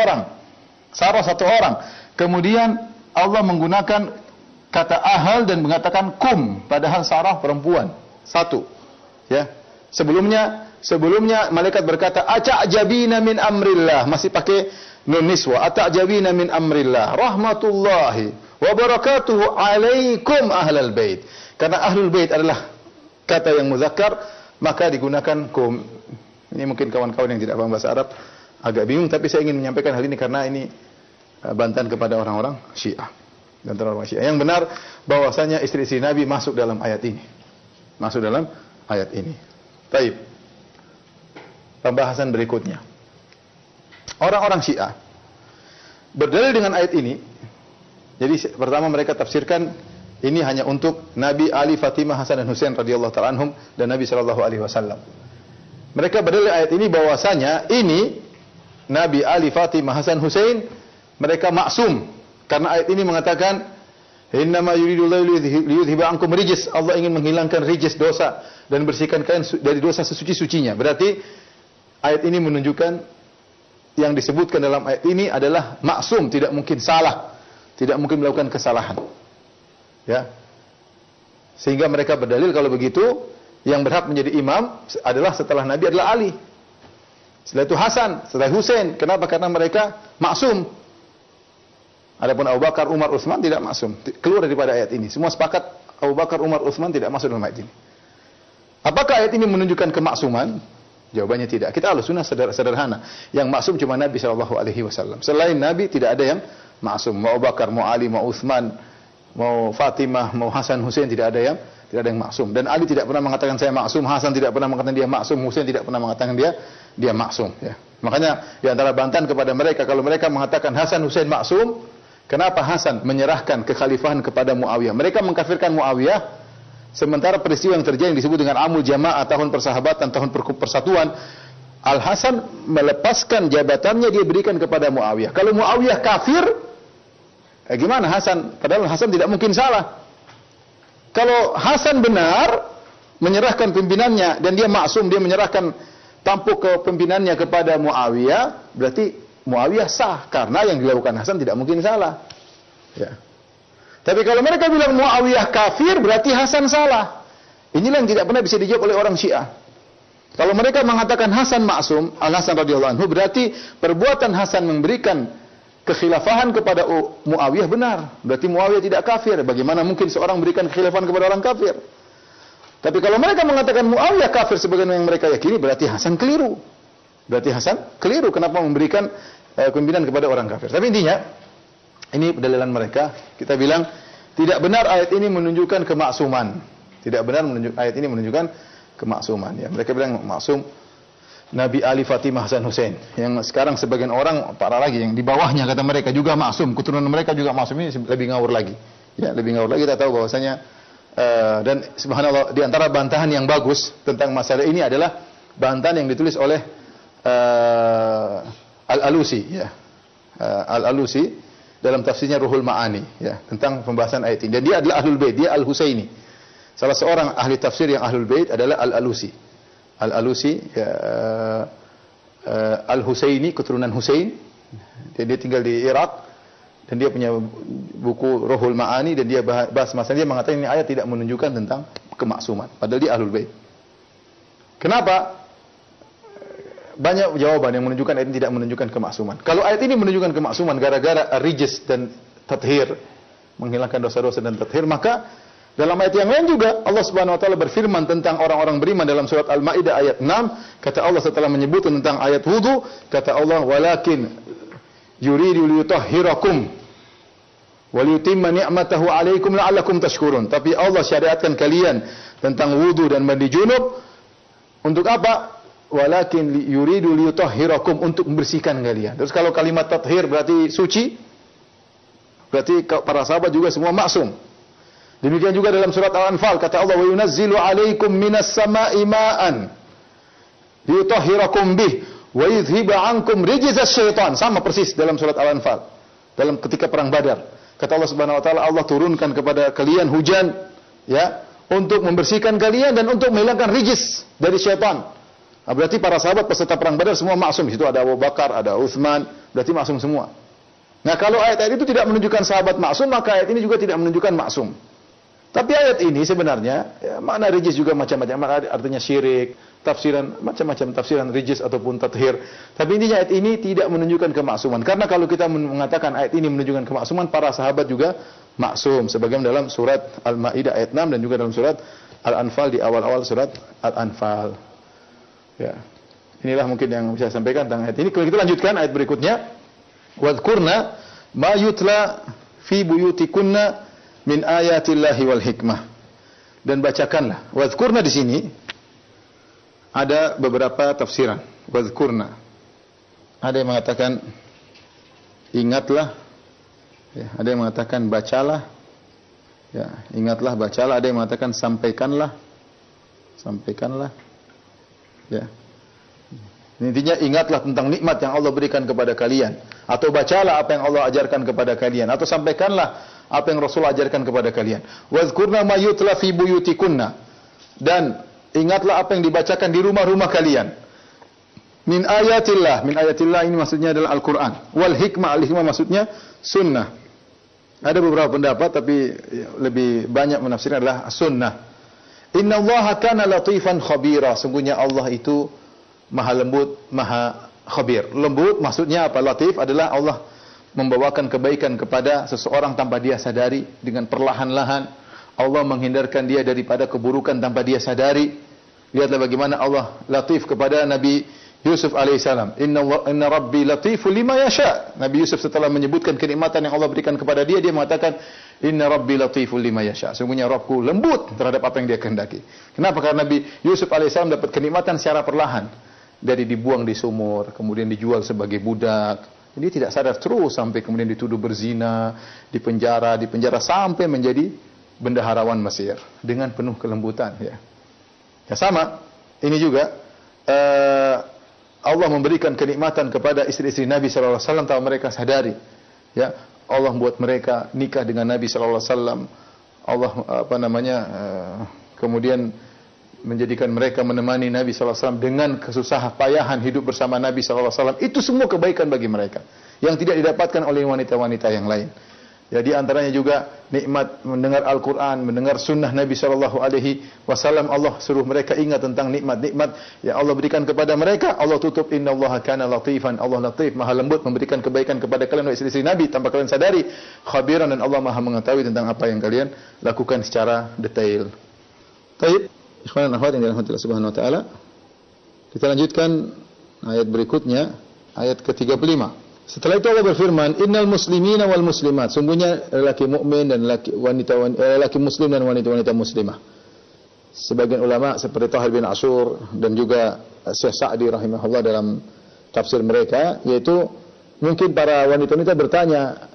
orang. Kemudian Allah menggunakan kata ahl dan mengatakan kum, padahal Sarah perempuan. Satu. Ya. Sebelumnya malaikat berkata ata'jabina min amrillah, masih pakai nun niswa, ata'jabina min amrillah, rahmatullahi wa barakatuhu alaikum ahlal bait. Karena ahlul bait adalah kata yang muzakkar, maka digunakan kum. Ini mungkin kawan-kawan yang tidak paham bahasa Arab agak bingung, tapi saya ingin menyampaikan hal ini karena ini bantahan kepada orang-orang Syiah. Yang benar bahwasanya istri-istri Nabi masuk dalam ayat ini. Baik. Pembahasan berikutnya. Orang-orang Syiah berdalil dengan ayat ini. Jadi pertama mereka tafsirkan ini hanya untuk Nabi, Ali, Fatimah, Hasan dan Husain radhiyallahu ta'ala anhum dan Nabi sallallahu alaihi wasallam. Mereka berdalil ayat ini bahwasanya ini Nabi, Ali, Fatimah, Hasan, Husain mereka maksum karena ayat ini mengatakan Innama yuridullahu liyudhiba ankum rijis. Allah ingin menghilangkan rijis dosa dan bersihkan kalian dari dosa sesuci-sucinya. Berarti ayat ini menunjukkan yang disebutkan dalam ayat ini adalah maksum, tidak mungkin salah, tidak mungkin melakukan kesalahan. Ya. Sehingga mereka berdalil kalau begitu yang berhak menjadi imam adalah setelah Nabi adalah Ali. Setelah itu Hasan, setelah Husain. Kenapa? Karena mereka maksum. Adapun Abu Bakar, Umar, Utsman tidak maksum. Keluar daripada ayat ini. Semua sepakat Abu Bakar, Umar, Utsman tidak masuk dalam ayat ini. Apakah ayat ini menunjukkan kemaksuman? Jawabannya tidak. Kita Ahlussunnah sederhana. Yang maksum cuma Nabi SAW. Selain Nabi tidak ada yang maksum. Mau Abu Bakar, mau Ali, mau Utsman, mau Fatimah, mau Hasan, Husain tidak ada yang maksum. Dan Ali tidak pernah mengatakan saya maksum, Hasan tidak pernah mengatakan dia maksum, Husain tidak pernah mengatakan dia maksum. Ya. Makanya di antara bantahan kepada mereka, kalau mereka mengatakan Hasan, Husain maksum, kenapa Hasan menyerahkan kekhalifahan kepada Muawiyah? Mereka mengkafirkan Muawiyah, sementara peristiwa yang terjadi yang disebut dengan Amul Jamaah, tahun persahabatan, tahun persatuan, Al-Hasan melepaskan jabatannya, dia berikan kepada Muawiyah. Kalau Muawiyah kafir, gimana Hasan? Padahal Hasan tidak mungkin salah. Kalau Hasan benar menyerahkan pimpinannya dan dia maksum, dia menyerahkan tampuk kepimpinannya kepada Muawiyah, berarti Muawiyah sah karena yang dilakukan Hasan tidak mungkin salah. Ya. Tapi kalau mereka bilang Muawiyah kafir, berarti Hasan salah. Inilah yang tidak pernah bisa dijawab oleh orang Syiah. Kalau mereka mengatakan Hasan maksum, Al-Hasan radhiyallahu anhu, berarti perbuatan Hasan memberikan kekhilafahan kepada Muawiyah benar. Berarti Muawiyah tidak kafir. Bagaimana mungkin seorang memberikan kekhilafahan kepada orang kafir? Tapi kalau mereka mengatakan Muawiyah kafir sebagaimana yang mereka yakini, berarti Hasan keliru. Berarti Hasan keliru kenapa memberikan pimpinan kepada orang kafir. Tapi intinya, ini pendalilan mereka. Kita bilang, tidak benar ayat ini menunjukkan kemaksuman. Tidak benar ayat ini menunjukkan kemaksuman. Ya, mereka bilang maksum Nabi, Ali, Fatimah, Hasan, Husain. Yang sekarang sebagian orang parah lagi, yang di bawahnya kata mereka juga maksum, keturunan mereka juga maksum. Ini lebih ngawur lagi. Ya, lebih ngawur lagi. Kita tahu bahwasanya dan subhanallah, di antara bantahan yang bagus tentang masalah ini adalah bantahan yang ditulis oleh Al-Alusi, ya. Al-Alusi dalam tafsirnya Ruhul Ma'ani, ya, tentang pembahasan ayat ini. Dan dia adalah Ahlul Bait, dia Al-Husaini. Salah seorang ahli tafsir yang Ahlul Bait adalah Al-Alusi. Al-Alusi, ya, Al-Husaini, keturunan Husain. Dia tinggal di Irak dan dia punya buku Ruhul Ma'ani dan dia bahas masalah, dia mengatakan ini ayat tidak menunjukkan tentang kemaksuman. Padahal dia Ahlul Bait. Kenapa? Banyak jawaban yang menunjukkan ayat ini tidak menunjukkan kemaksuman. Kalau ayat ini menunjukkan kemaksuman gara-gara rijis dan tathir, menghilangkan dosa-dosa dan tathir, maka dalam ayat yang lain juga Allah Subhanahu wa taala berfirman tentang orang-orang beriman dalam surat Al-Maidah ayat 6, kata Allah setelah menyebut tentang ayat wudu, kata Allah, walakin yuridu liyutahhirakum wa liyutimma ni'matahu 'alaikum la'allakum tashkurun. Tapi Allah syariatkan kalian tentang wudu dan mandi junub untuk apa? Walakin yuridu liyutahhirakum, untuk membersihkan kalian. Terus kalau kalimat tathhir berarti suci, berarti para sahabat juga semua maksum. Demikian juga dalam surat Al-Anfal kata Allah, wa yunazzilu 'alaikum minas sama'i ma'an liyutahhirakum bih wa yudhhiba 'ankum rijzas syaitan. Sama persis dalam surat Al-Anfal. Dalam ketika perang Badar, kata Allah Subhanahu wa taala, Allah turunkan kepada kalian hujan, ya, untuk membersihkan kalian dan untuk menghilangkan rijis dari syaitan. Nah, berarti para sahabat peserta perang Badar semua maksum. Di situ ada Abu Bakar, ada Utsman, berarti maksum semua. Nah, kalau ayat-ayat itu tidak menunjukkan sahabat maksum, maka ayat ini juga tidak menunjukkan maksum. Tapi ayat ini sebenarnya, ya, makna rijis juga macam-macam, artinya syirik, tafsiran, macam-macam tafsiran rijis ataupun tathhir. Tapi intinya ayat ini tidak menunjukkan kemaksuman. Karena kalau kita mengatakan ayat ini menunjukkan kemaksuman, para sahabat juga maksum. Sebagaimana dalam surat Al-Maidah ayat 6 dan juga dalam surat Al-Anfal di awal-awal surat Al-Anfal. Ya. Inilah mungkin yang bisa saya sampaikan tentang ayat ini. Kalau kita lanjutkan ayat berikutnya, wadhkurna ma yutla fi buyutikunna min ayatillahi wal hikmah. Dan bacakanlah. Wadhkurna di sini ada beberapa tafsiran. Wadhkurna. Ada yang mengatakan ingatlah. Ya, ada yang mengatakan bacalah. Ya, ingatlah, bacalah. Ada yang mengatakan sampaikanlah. Sampaikanlah. Ya. Intinya ingatlah tentang nikmat yang Allah berikan kepada kalian, atau bacalah apa yang Allah ajarkan kepada kalian, atau sampaikanlah apa yang Rasul ajarkan kepada kalian. Wazkurna ma yutla fi buyutikunna. Dan ingatlah apa yang dibacakan di rumah-rumah kalian. Min ayatillah ini maksudnya adalah Al-Qur'an. Wal hikmah, al-hikmah maksudnya sunnah. Ada beberapa pendapat tapi lebih banyak menafsirkan adalah sunnah. Innallaha kana latifan khabira. Sungguhnya Allah itu maha lembut, maha khabir. Lembut maksudnya apa? Latif adalah Allah membawakan kebaikan kepada seseorang tanpa dia sadari, dengan perlahan-lahan. Allah menghindarkan dia daripada keburukan tanpa dia sadari. Lihatlah bagaimana Allah latif kepada Nabi Yusuf alaihissalam. Inna rabbi latiful lima yasha. Nabi Yusuf setelah menyebutkan kenikmatan yang Allah berikan kepada dia, dia mengatakan, Inna rabbi latiful lima yasha. Sungguhnya Rabbku lembut terhadap apa yang dia kehendaki. Kenapa? Karena Nabi Yusuf alaihissalam dapat kenikmatan secara perlahan. Dari dibuang di sumur, kemudian dijual sebagai budak. Dia tidak sadar terus sampai kemudian dituduh berzina, dipenjara sampai menjadi bendaharawan Mesir dengan penuh kelembutan. Ya sama. Ini juga Allah memberikan kenikmatan kepada istri-istri Nabi sallallahu alaihi wasallam tanpa mereka sadari. Ya, Allah membuat mereka nikah dengan Nabi sallallahu alaihi wasallam. Allah kemudian menjadikan mereka menemani Nabi sallallahu alaihi wasallam dengan kesusahan payahan hidup bersama Nabi sallallahu alaihi wasallam. Itu semua kebaikan bagi mereka yang tidak didapatkan oleh wanita-wanita yang lain. Ya, di antaranya juga nikmat mendengar Al-Quran, mendengar sunnah Nabi SAW. Allah suruh mereka ingat tentang nikmat-nikmat yang Allah berikan kepada mereka. Allah tutup, Innallaha kana latifan. Allah latif, maha lembut, memberikan kebaikan kepada kalian, istri-istri Nabi, tanpa kalian sadari. Khabiran, dan Allah maha mengetahui tentang apa yang kalian lakukan secara detail. Baik, ikhwan dan akhwat yang dirahmati Allah Subhanahu wa taala. Kita lanjutkan ayat berikutnya, ayat ke-35. Setelah itu Allah berfirman, Innal muslimina wal muslimat. Sungguhnya lelaki mukmin dan lelaki muslim dan wanita-wanita muslimah. Sebagian ulama seperti Tahir bin Ashur dan juga Syekh Sa'di rahimahullah dalam tafsir mereka, yaitu mungkin para wanita-wanita bertanya,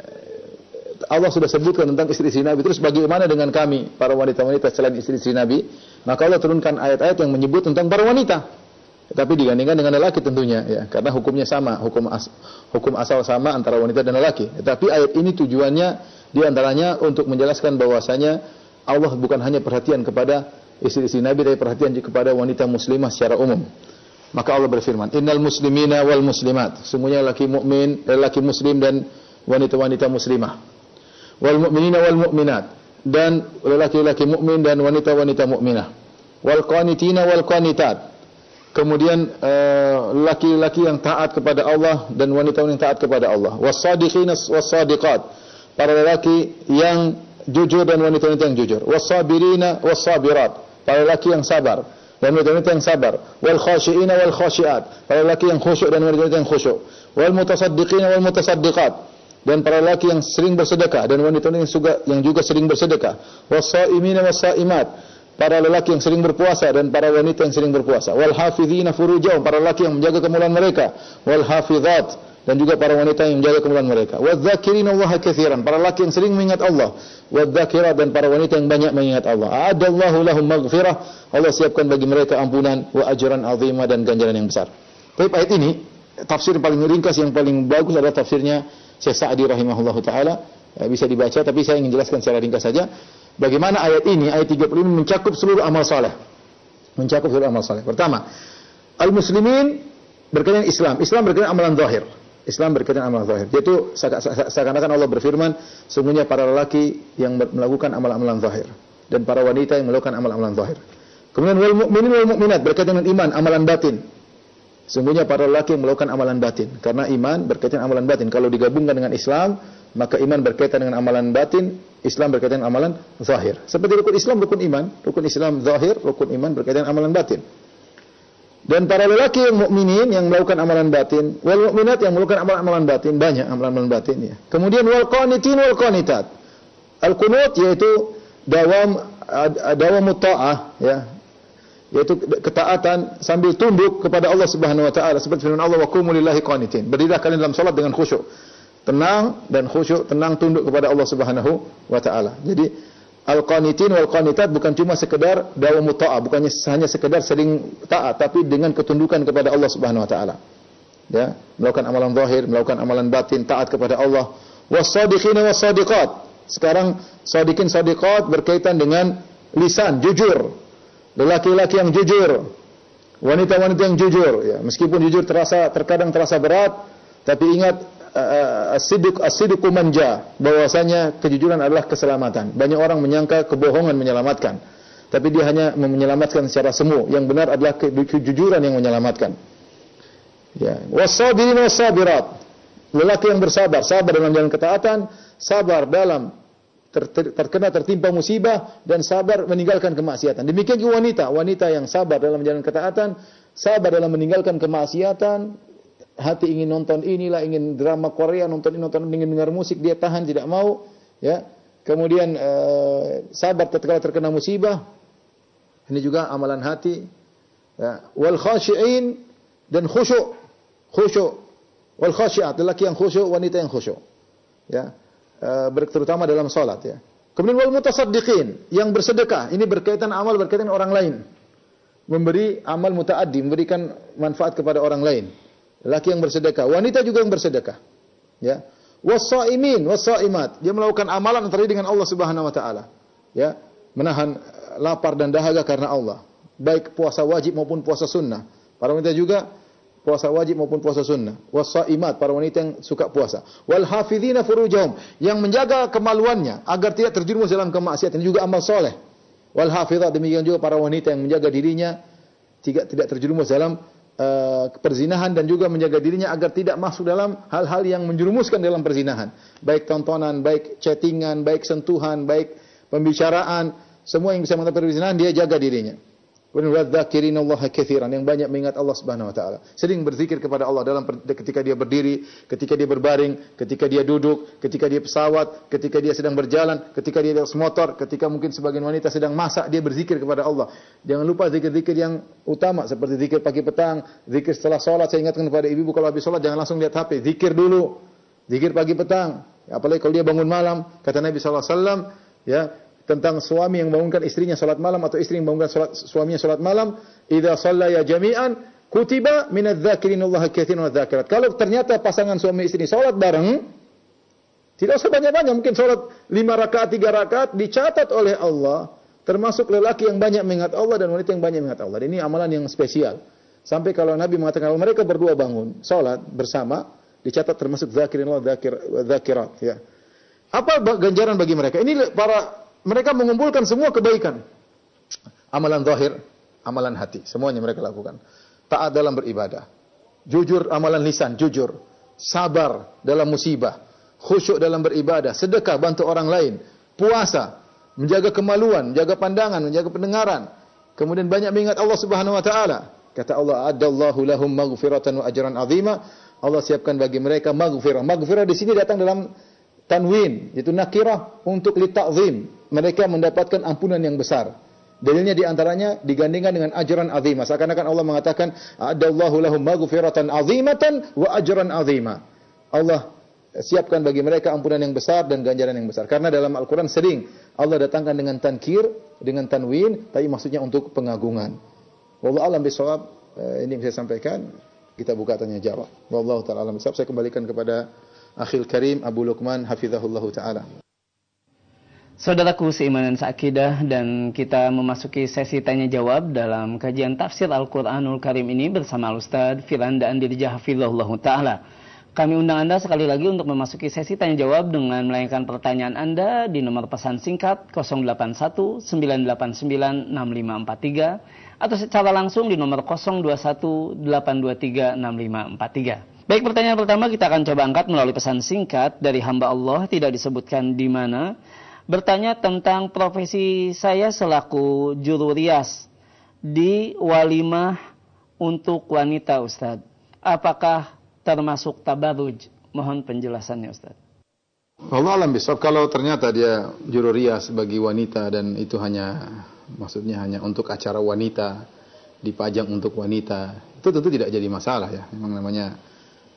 Allah sudah sebutkan tentang istri-istri Nabi, terus bagaimana dengan kami, para wanita-wanita selain istri-istri Nabi? Maka Allah turunkan ayat-ayat yang menyebut tentang para wanita. Tapi digandingkan dengan lelaki tentunya, ya, karena hukumnya sama, hukum asal sama antara wanita dan lelaki. Tapi ayat ini tujuannya diantaranya untuk menjelaskan bahwasanya Allah bukan hanya perhatian kepada istri-istri Nabi, tapi perhatian kepada wanita muslimah secara umum. Maka Allah berfirman, Innal muslimina wal muslimat. Sungguhnya lelaki mukmin, lelaki muslim dan wanita-wanita muslimah. Wal mu'minina wal mu'minat, dan lelaki-lelaki mukmin dan wanita-wanita mukminah. Wal qanitina wal qanitat. Kemudian laki-laki yang taat kepada Allah dan wanita yang taat kepada Allah. Was-sadiqina was-sadiqat. Para lelaki yang jujur dan wanita-wanita yang jujur. Was-sabirina was-sabirat. Para lelaki yang sabar dan wanita-wanita yang sabar. Wal khashiina wal khashiat. Para lelaki yang khusyuk dan wanita-wanita yang khusyuk. Wal mutasaddiqina wal mutasaddiqat. Dan para lelaki yang sering bersedekah dan wanita-wanita yang juga sering bersedekah. Was-saimina was-saimat. Para lelaki yang sering berpuasa dan para wanita yang sering berpuasa. Wal hafizina furujahum, para lelaki yang menjaga kemuliaan mereka. Wal hafizat, dan juga para wanita yang menjaga kemuliaan mereka. Wadz-dzakirina Allaha katsiran, para lelaki yang sering mengingat Allah. Wadz-dzakirat, dan para wanita yang banyak mengingat Allah. A'adallahu lahum maghfirah, Allah siapkan bagi mereka ampunan, wa ajran 'azima, dan ganjaran yang besar. Tapi ayat ini, tafsir paling ringkas yang paling bagus adalah tafsirnya Syekh Sa'di rahimahullahu taala. Bisa dibaca, tapi saya ingin jelaskan secara ringkas saja. Bagaimana ayat ini, ayat 35 mencakup seluruh amal saleh. Mencakup seluruh amal saleh. Pertama, al-muslimin berkaitan Islam. Islam berkaitan amalan zahir. Islam berkaitan amalan zahir. Yaitu seakan-akan Allah berfirman, sungguhnya para lelaki yang melakukan amalan-amalan zahir dan para wanita yang melakukan amalan-amalan zahir. Kemudian wal mu'minin wal mu'minat berkaitan dengan iman, amalan batin. Sungguhnya para lelaki yang melakukan amalan batin, karena iman berkaitan amalan batin. Kalau digabungkan dengan Islam, maka iman berkaitan dengan amalan batin, Islam berkaitan dengan amalan zahir. Seperti rukun Islam, rukun iman, rukun Islam zahir, rukun iman berkaitan dengan amalan batin. Dan para lelaki yang mukminin yang melakukan amalan batin, wal mukminat yang melakukan amalan batin, banyak amalan batin ya. Kemudian wal qanitin wal qanitat. Al-qunut yaitu dawam ta'ah ya. Yaitu ketaatan sambil tunduk kepada Allah Subhanahu wa taala, seperti firman Allah, wa qumu lillahi qanitin. Berdirilah kalian dalam salat dengan khusyuk. Tenang dan khusyuk, tenang tunduk kepada Allah Subhanahu wa taala. Jadi al-qanitin wal qanitat bukan cuma sekedar dawam ta'ah, bukannya hanya sekedar sering taat, tapi dengan ketundukan kepada Allah Subhanahu wa taala. Ya, melakukan amalan zahir, melakukan amalan batin, taat kepada Allah. Was-sadiqina was-sadiqat. Sekarang shadiqin shadiqat berkaitan dengan lisan, jujur. Lelaki-lelaki yang jujur, wanita-wanita yang jujur, ya. Meskipun jujur terkadang terasa berat, tapi ingat as-sidqu manja, bahwasanya kejujuran adalah keselamatan. Banyak orang menyangka kebohongan menyelamatkan, tapi dia hanya menyelamatkan secara semu. Yang benar adalah kejujuran yang menyelamatkan. Ya, was-sabirin was-sabirat. Lelaki yang bersabar, sabar dalam jalan ketaatan, sabar dalam tertimpa musibah, dan sabar meninggalkan kemaksiatan. Demikian juga wanita yang sabar dalam jalan ketaatan, sabar dalam meninggalkan kemaksiatan. Hati ingin nonton inilah, ingin drama Korea, nonton ingin dengar musik, dia tahan tidak mau, ya. Kemudian sabar tatkala terkena musibah. Ini juga amalan hati. Ya. Wal khashi'in, dan khusyuk. Wal khashi'at, lelaki yang khusyuk, wanita yang khusyuk. Ya. Terutama dalam salat, ya. Kemudian wal mutasaddiqin, yang bersedekah. Ini berkaitan dengan orang lain. Memberi amal mutaaddi, memberikan manfaat kepada orang lain. Lelaki yang bersedekah, wanita juga yang bersedekah. Ya. Was-shaimin was-shaimat, dia melakukan amalan antara dengan Allah Subhanahu wa taala. Ya, menahan lapar dan dahaga karena Allah. Baik puasa wajib maupun puasa sunnah. Para wanita juga puasa wajib maupun puasa sunnah. Was-shaimat, para wanita yang suka puasa. Wal hafizina furujahum, yang menjaga kemaluannya agar tidak terjerumus dalam kemaksiatan, juga amal soleh. Wal hafizat, demikian juga para wanita yang menjaga dirinya tidak terjerumus dalam perzinahan, dan juga menjaga dirinya agar tidak masuk dalam hal-hal yang menjerumuskan dalam perzinahan. Baik tontonan, baik chattingan, baik sentuhan, baik pembicaraan, semua yang bisa mengantar perzinahan, dia jaga dirinya. Wadzakirinallah katsiran, yang banyak mengingat Allah Subhanahu wa taala. Sering berzikir kepada Allah ketika dia berdiri, ketika dia berbaring, ketika dia duduk, ketika dia pesawat, ketika dia sedang berjalan, ketika dia di atas motor, ketika mungkin sebagian wanita sedang masak, dia berzikir kepada Allah. Jangan lupa zikir-zikir yang utama seperti zikir pagi petang, zikir setelah salat. Saya ingatkan kepada ibu kalau habis salat jangan langsung lihat HP, zikir dulu. Zikir pagi petang. Apalagi kalau dia bangun malam, kata Nabi sallallahu alaihi wasallam, ya, tentang suami yang membangunkan istrinya salat malam, atau istri yang membangunkan suaminya salat malam, idza shallaya jami'an kutiba minadz-dzakirinallaha katsiran wadz-dzakirat. Kalau ternyata pasangan suami istri salat bareng, tidak usah banyak-banyak, mungkin salat 5 rakaat, 3 rakaat, dicatat oleh Allah termasuk lelaki yang banyak mengingat Allah dan wanita yang banyak mengingat Allah. Ini amalan yang spesial. Sampai kalau Nabi mengatakan kalau mereka berdua bangun salat bersama, dicatat termasuk dzakirinallah dzakirat, ya. Apa ganjaran bagi mereka? Ini mereka mengumpulkan semua kebaikan. Amalan zahir, amalan hati, semuanya mereka lakukan. Taat dalam beribadah. Jujur, amalan lisan, jujur. Sabar dalam musibah. Khusyuk dalam beribadah. Sedekah, bantu orang lain. Puasa, menjaga kemaluan, menjaga pandangan, menjaga pendengaran. Kemudian banyak mengingat Allah Subhanahu wa taala. Kata Allah, "Adallahu lahum maghfiratan wa ajran 'azima." Allah siapkan bagi mereka maghfirah. Maghfirah di sini datang dalam tanwin, yaitu nakirah untuk li ta'zim. Mereka mendapatkan ampunan yang besar. Dalilnya diantaranya digandingkan dengan ajran azimah. Seakan-akan Allah mengatakan, "Adallahu lahum maghfiratan azimatan wa ajran azima." Allah siapkan bagi mereka ampunan yang besar dan ganjaran yang besar. Karena dalam Al-Quran sering Allah datangkan dengan tankir, dengan tanwin, tapi maksudnya untuk pengagungan. Wallahu a'lam bishawab. Ini bisa saya sampaikan. Kita buka tanya jawab. Wallahu ta'ala a'lam bishawab. Saya kembalikan kepada Akhil Karim Abu Luqman hafizahullahu ta'ala. Saudaraku seiman dan seakidah, dan kita memasuki sesi tanya jawab dalam kajian tafsir Al-Quranul Karim ini bersama Al-Ustaz Firanda Andirja hafizahullahu ta'ala. Kami undang Anda sekali lagi untuk memasuki sesi tanya jawab dengan melayangkan pertanyaan Anda di nomor pesan singkat 081 989 6543 atau secara langsung di nomor 021 823 6543. Baik, pertanyaan pertama kita akan coba angkat melalui pesan singkat dari hamba Allah, tidak disebutkan di mana. Bertanya tentang profesi saya selaku juru rias di walimah untuk wanita, Ustaz. Apakah termasuk tabarruj? Mohon penjelasannya, Ustaz. Allah alam bisawab. Kalau ternyata dia juru rias bagi wanita dan itu maksudnya hanya untuk acara wanita, dipajang untuk wanita, itu tentu tidak jadi masalah, ya. Memang namanya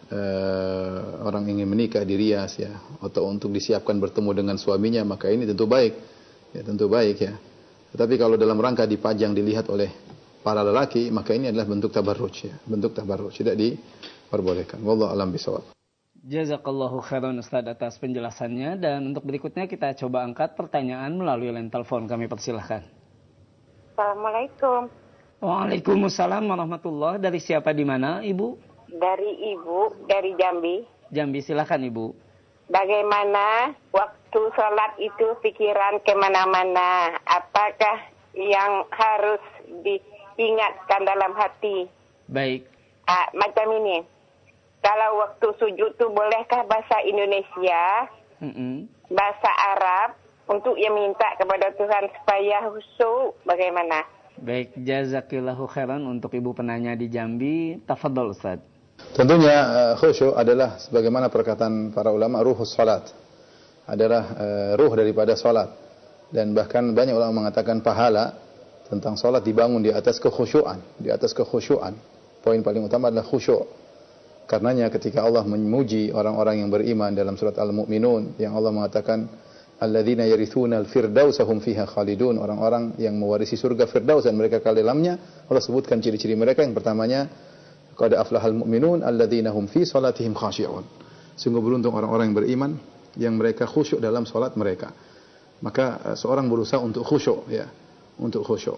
orang ingin menikah dirias, ya, atau untuk disiapkan bertemu dengan suaminya, maka ini tentu baik, ya, tentu baik, ya. Tetapi kalau dalam rangka dipajang dilihat oleh para lelaki, maka ini adalah bentuk tabarruj, ya, bentuk tabarruj, tidak diperbolehkan. Wallahu a'lam bishawab. Jazakallahu khairan Ustaz atas penjelasannya, dan untuk berikutnya kita coba angkat pertanyaan melalui line telepon, kami persilahkan. Assalamualaikum. Waalaikumsalam warahmatullahi. Dari siapa, di mana Ibu? Dari Ibu, dari Jambi. Jambi, silakan Ibu. Bagaimana waktu sholat itu pikiran kemana-mana? Apakah yang harus diingatkan dalam hati? Baik. Macam ini. Kalau waktu sujud tuh bolehkah bahasa Indonesia, bahasa Arab, untuk yang minta kepada Tuhan supaya khusyuk, bagaimana? Baik, jazakillahu khairan untuk Ibu penanya di Jambi. Tafadhol Ustaz. Tentunya khusyuk adalah sebagaimana perkataan para ulama, ruhus salat. Adalah ruh daripada salat. Dan bahkan banyak ulama mengatakan pahala tentang salat dibangun di atas kekhusyuan, di atas kekhusyuan. Poin paling utama adalah khusyuk. Karenanya ketika Allah memuji orang-orang yang beriman dalam surat Al-Mu'minun, yang Allah mengatakan alladzina yarithuna al-firdausa hum fiha khalidun, orang-orang yang mewarisi surga firdaus dan mereka kekal dalamnya, Allah sebutkan ciri-ciri mereka. Yang pertamanya, qad aflahal mu'minun alladzina hum fi salatihim khashi'un. Sungguh beruntung orang-orang yang beriman yang mereka khusyuk dalam salat mereka. Maka seorang berusaha untuk khusyuk, ya, untuk khusyuk.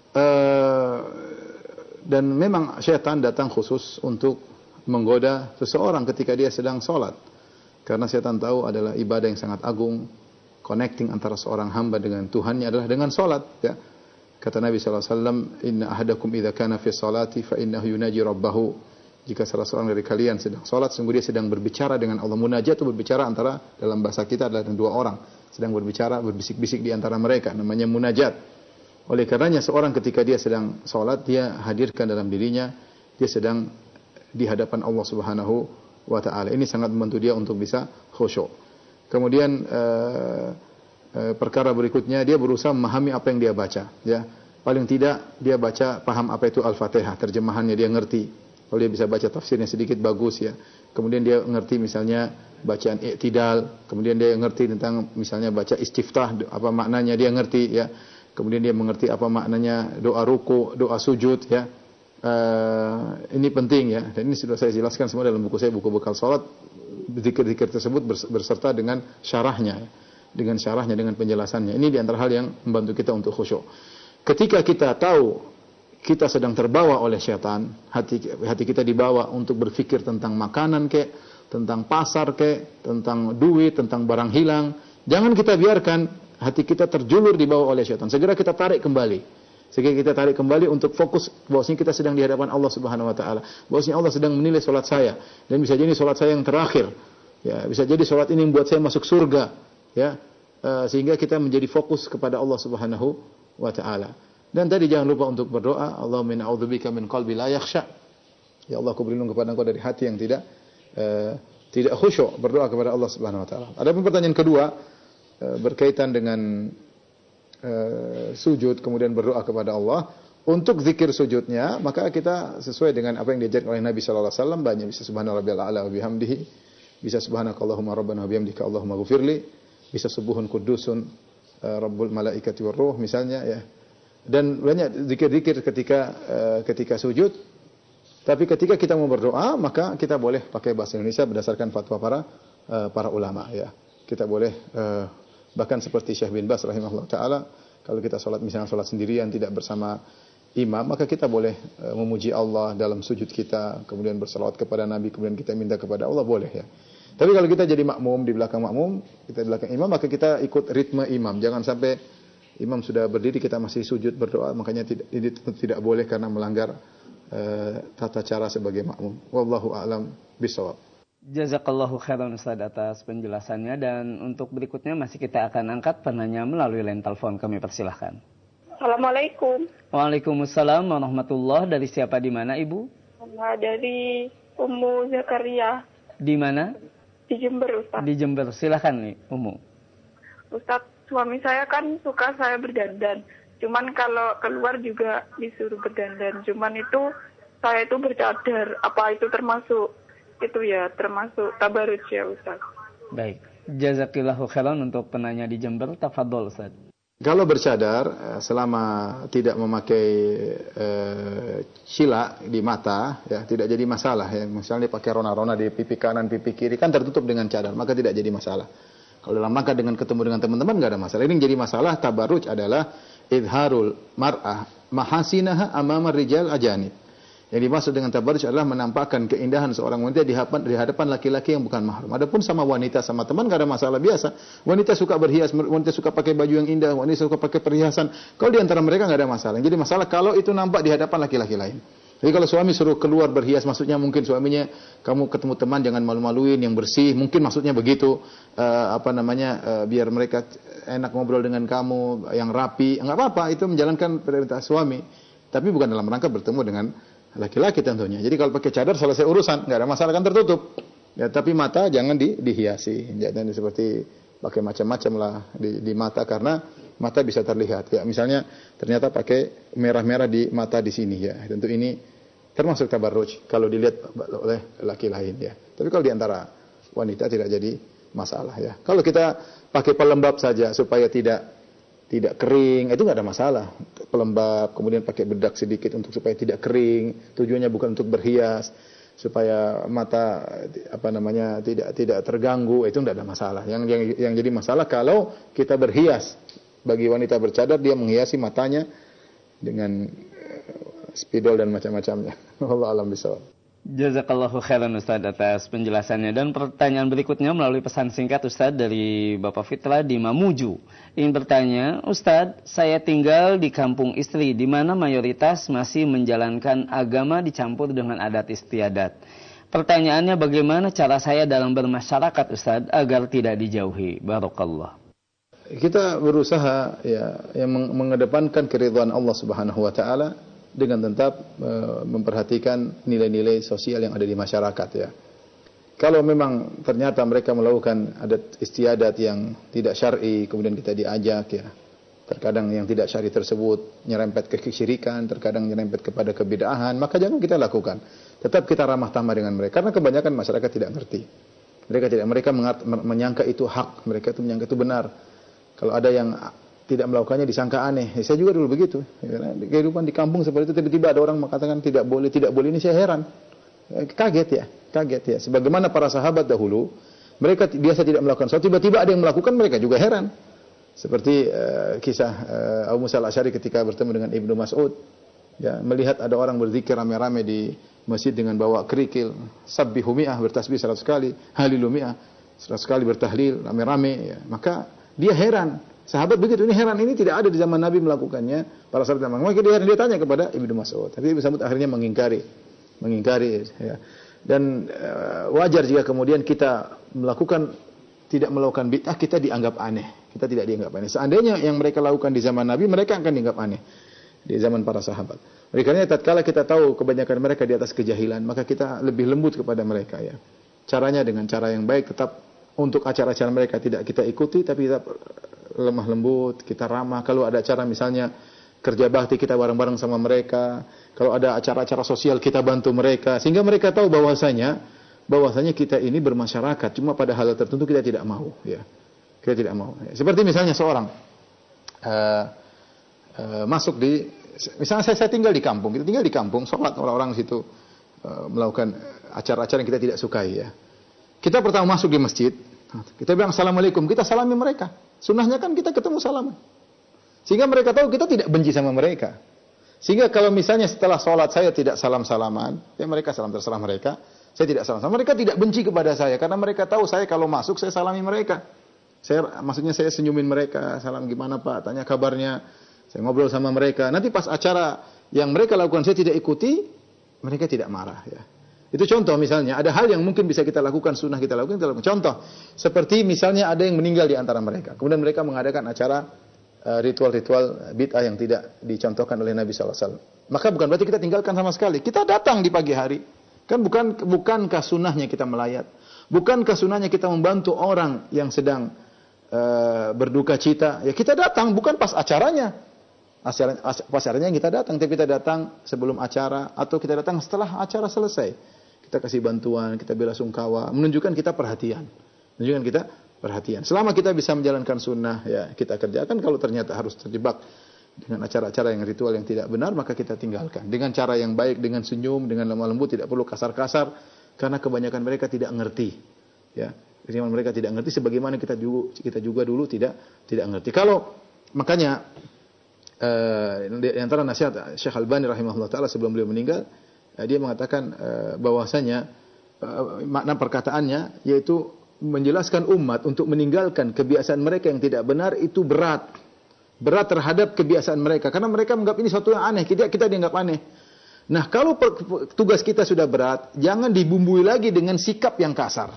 Dan memang syaitan datang khusus untuk menggoda seseorang ketika dia sedang sholat. Karena syaitan tahu adalah ibadah yang sangat agung. Connecting antara seorang hamba dengan Tuhannya adalah dengan sholat. Ya. Kata Nabi SAW, Inna ahadakum idha kana fi sholati fa innahu yunaji rabbahu. Jika salah seorang dari kalian sedang sholat, sungguh dia sedang berbicara dengan Allah. Munajat itu berbicara antara, dalam bahasa kita adalah dua orang. Sedang berbicara, berbisik-bisik di antara mereka. Namanya munajat. Oleh karenanya seorang ketika dia sedang sholat, dia hadirkan dalam dirinya, dia sedang di hadapan Allah Subhanahu wa taala. Ini sangat membantu dia untuk bisa khusyuk. Kemudian perkara berikutnya, dia berusaha memahami apa yang dia baca, ya. Paling tidak dia baca paham apa itu Al-Fatihah, terjemahannya dia ngerti. Kalau dia bisa baca tafsirnya sedikit bagus, ya. Kemudian dia ngerti misalnya bacaan i'tidal, kemudian dia ngerti tentang misalnya baca istiftah, apa maknanya dia ngerti, ya. Kemudian dia mengerti apa maknanya doa ruku, doa sujud, ya. Ini penting, ya, dan ini sudah saya jelaskan semua dalam buku saya, buku bekal salat. Zikir-zikir tersebut berserta dengan syarahnya, ya, dengan penjelasannya. Ini di antara hal yang membantu kita untuk khusyuk. Ketika kita tahu kita sedang terbawa oleh syaitan, hati kita dibawa untuk berpikir tentang makanan kek, tentang pasar kek, tentang duit, tentang barang hilang, jangan kita biarkan hati kita terjulur dibawa oleh syaitan. Segera kita tarik kembali. Sehingga kita tarik kembali untuk fokus bahwasanya kita sedang di hadapan Allah Subhanahu wa taala. Bahwasanya Allah sedang menilai salat saya, dan bisa jadi salat saya yang terakhir. Ya, bisa jadi salat ini membuat saya masuk surga, ya. Sehingga kita menjadi fokus kepada Allah Subhanahu wa taala. Dan tadi jangan lupa untuk berdoa, Allahumma inna a'udzubika min qalbi la yakhsha. Ya Allah, aku berlindung kepada Engkau dari hati yang tidak khusyuk. Berdoa kepada Allah Subhanahu wa taala. Adapun pertanyaan kedua berkaitan dengan sujud, kemudian berdoa kepada Allah. Untuk zikir sujudnya, maka kita sesuai dengan apa yang diajarkan oleh Nabi sallallahu alaihi wasallam, banyak bisa subhanallahil a'la wa bihamdihi, bisa subhanakallahumma rabbana wa bihamdika allahumma ghfirli, bisa subuhun qudusun rabbul malaikati war ruh misalnya, ya. Dan banyak zikir-zikir ketika sujud. Tapi ketika kita mau berdoa, maka kita boleh pakai bahasa Indonesia berdasarkan fatwa para ulama, ya. Kita boleh bahkan seperti Syekh bin Baz rahimahullah ta'ala, kalau kita misalnya sholat sendirian tidak bersama imam, maka kita boleh memuji Allah dalam sujud kita, kemudian bersalawat kepada Nabi, kemudian kita minta kepada Allah, boleh, ya. Tapi kalau kita jadi makmum, di belakang makmum, kita di belakang imam, maka kita ikut ritme imam. Jangan sampai imam sudah berdiri kita masih sujud berdoa, makanya ini tidak boleh karena melanggar tata cara sebagai makmum. Wallahu a'lam bishawab. Jazakallahu khairan Ustaz atas penjelasannya, dan untuk berikutnya masih kita akan angkat penanya melalui line telepon, kami persilahkan. Assalamualaikum. Waalaikumsalam warahmatullahi. Dari siapa, di mana Ibu? Dari Ummu Zakaria. Di mana? Di Jember, Ustaz. Di Jember, silahkan nih Ummu. Ustaz, suami saya kan suka saya berdandan. Cuman kalau keluar juga disuruh berdandan. Cuman itu saya itu bercadar. Apa itu termasuk tabarruj, ya Ustaz? Baik, jazakillahu khairan untuk penanya di Jember. Tafadhol Ustaz. Kalau bercadar selama tidak memakai cila di mata, ya tidak jadi masalah. Ya. Misalnya pakai rona-rona di pipi kanan, pipi kiri kan tertutup dengan cadar, maka tidak jadi masalah. Kalau dalam rangka dengan ketemu dengan teman-teman nggak ada masalah. Ini yang jadi masalah tabarruj adalah idharul mar'ah mahasinaha amama rijal ajanib. Yang dimaksud dengan tabarruj adalah menampakkan keindahan seorang wanita di hadapan laki-laki yang bukan mahram. Adapun sama wanita, sama teman enggak ada masalah biasa. Wanita suka berhias, wanita suka pakai baju yang indah, wanita suka pakai perhiasan. Kalau di antara mereka enggak ada masalah. Yang jadi masalah kalau itu nampak di hadapan laki-laki lain. Jadi kalau suami suruh keluar berhias, maksudnya mungkin suaminya, kamu ketemu teman jangan malu-maluin, yang bersih, mungkin maksudnya begitu. Biar mereka enak ngobrol dengan kamu, yang rapi, enggak apa-apa, itu menjalankan perintah suami. Tapi bukan dalam rangka bertemu dengan laki-laki tentunya. Jadi kalau pakai cadar selesai urusan, nggak ada masalah kan tertutup. Ya, tapi mata jangan dihiasi. Jangan seperti pakai macam-macam lah di mata karena mata bisa terlihat. Ya, misalnya ternyata pakai merah-merah di mata di sini ya. Tentu ini termasuk tabarruj kalau dilihat oleh laki lain ya. Tapi kalau di antara wanita tidak jadi masalah ya. Kalau kita pakai pelembab saja supaya tidak kering, itu nggak ada masalah. Pelembab, kemudian pakai bedak sedikit untuk supaya tidak kering. Tujuannya bukan untuk berhias, supaya mata tidak terganggu. Itu nggak ada masalah. Yang jadi masalah kalau kita berhias. Bagi wanita bercadar dia menghiasi matanya dengan spidol dan macam-macamnya. Wallahu a'lam bishawab. Jazakallahu khairan Ustaz atas penjelasannya. Dan pertanyaan berikutnya melalui pesan singkat Ustaz dari Bapak Fitra di Mamuju. Ingin bertanya, Ustaz, saya tinggal di kampung istri di mana mayoritas masih menjalankan agama dicampur dengan adat istiadat. Pertanyaannya bagaimana cara saya dalam bermasyarakat Ustaz agar tidak dijauhi? Barakallah. Kita berusaha yang mengedepankan keridhaan Allah Subhanahu wa taala dengan tetap memperhatikan nilai-nilai sosial yang ada di masyarakat ya. Kalau memang ternyata mereka melakukan adat istiadat yang tidak syar'i, kemudian kita diajak ya. Terkadang yang tidak syar'i tersebut nyerempet ke kesyirikan, terkadang nyerempet kepada kebid'ahan, maka jangan kita lakukan. Tetap kita ramah tamah dengan mereka karena kebanyakan masyarakat tidak ngerti. Mereka menyangka itu hak, mereka itu menyangka itu benar. Kalau ada yang tidak melakukannya disangka aneh. Saya juga dulu begitu. Kehidupan di kampung seperti itu tiba-tiba ada orang mengatakan tidak boleh ini saya heran. Kaget ya. Sebagaimana para sahabat dahulu, mereka biasa tidak melakukan sesuatu, tiba-tiba ada yang melakukan, mereka juga heran. Seperti kisah Abu Musa al-Asy'ari ketika bertemu dengan Ibnu Mas'ud, ya, melihat ada orang berzikir rame-rame di masjid dengan bawa kerikil, sabbihu mi'ah, bertasbih 100 kali, halilu mi'ah, 100 kali bertahlil rame-rame, ya. Maka dia heran. Sahabat begitu, ini heran, ini tidak ada di zaman Nabi melakukannya. Para sahabat maka dia heran, dia tanya kepada Ibnu Mas'ud. Tapi Ibnu Mas'ud akhirnya mengingkari ya. Dan wajar jika kemudian kita tidak melakukan bid'ah, kita dianggap aneh. Kita tidak dianggap aneh. Seandainya yang mereka lakukan di zaman Nabi, mereka akan dianggap aneh di zaman para sahabat. Oleh karena tatkala kita tahu kebanyakan mereka di atas kejahilan, maka kita lebih lembut kepada mereka ya. Caranya dengan cara yang baik, tetap untuk acara-acara mereka tidak kita ikuti, tapi kita lemah lembut, kita ramah. Kalau ada acara misalnya kerja bakti, kita bareng-bareng sama mereka. Kalau ada acara-acara sosial, kita bantu mereka. Sehingga mereka tahu bahwasanya kita ini bermasyarakat. Cuma pada hal tertentu kita tidak mau. Ya. Kita tidak mau. Ya. Seperti misalnya seorang masuk misalnya saya tinggal di kampung. Kita tinggal di kampung, sholat orang-orang situ melakukan acara-acara yang kita tidak sukai. Ya. Kita pertama masuk di masjid, kita bilang assalamualaikum, kita salami mereka. Sunnahnya kan kita ketemu salaman. Sehingga mereka tahu kita tidak benci sama mereka. Sehingga kalau misalnya setelah sholat saya tidak salam-salaman, ya mereka salam terserah mereka. Saya tidak salam-salaman. Mereka tidak benci kepada saya karena mereka tahu saya kalau masuk saya salami mereka. Maksudnya saya senyumin mereka, salam gimana Pak, tanya kabarnya. Saya ngobrol sama mereka. Nanti pas acara yang mereka lakukan saya tidak ikuti, mereka tidak marah ya. Itu contoh misalnya, ada hal yang mungkin bisa kita lakukan, sunnah kita lakukan. Contoh, seperti misalnya ada yang meninggal di antara mereka. Kemudian mereka mengadakan acara ritual-ritual bid'ah yang tidak dicontohkan oleh Nabi SAW. Maka bukan berarti kita tinggalkan sama sekali. Kita datang di pagi hari. Kan bukankah sunnahnya kita melayat? Bukankah sunnahnya kita membantu orang yang sedang berduka cita? Ya kita datang, bukan pas acaranya. Pas acaranya kita datang, tapi kita datang sebelum acara atau kita datang setelah acara selesai. Kita kasih bantuan, kita bela sungkawa, menunjukkan kita perhatian. Menunjukkan kita perhatian. Selama kita bisa menjalankan sunnah, ya kita kerjakan. Kalau ternyata harus terjebak dengan acara-acara yang ritual yang tidak benar, maka kita tinggalkan. Dengan cara yang baik, dengan senyum, dengan lemah lembut, tidak perlu kasar-kasar, karena kebanyakan mereka tidak ngerti. Ya, kebanyakan mereka tidak ngerti, sebagaimana kita juga dulu tidak ngerti. Kalau makanya di antara nasihat Syekh Albani rahimahullah taala sebelum beliau meninggal, dia mengatakan bahwasanya makna perkataannya yaitu menjelaskan umat untuk meninggalkan kebiasaan mereka yang tidak benar itu berat terhadap kebiasaan mereka, karena mereka menganggap ini sesuatu yang aneh, kita dianggap aneh. Nah, kalau tugas kita sudah berat, jangan dibumbui lagi dengan sikap yang kasar.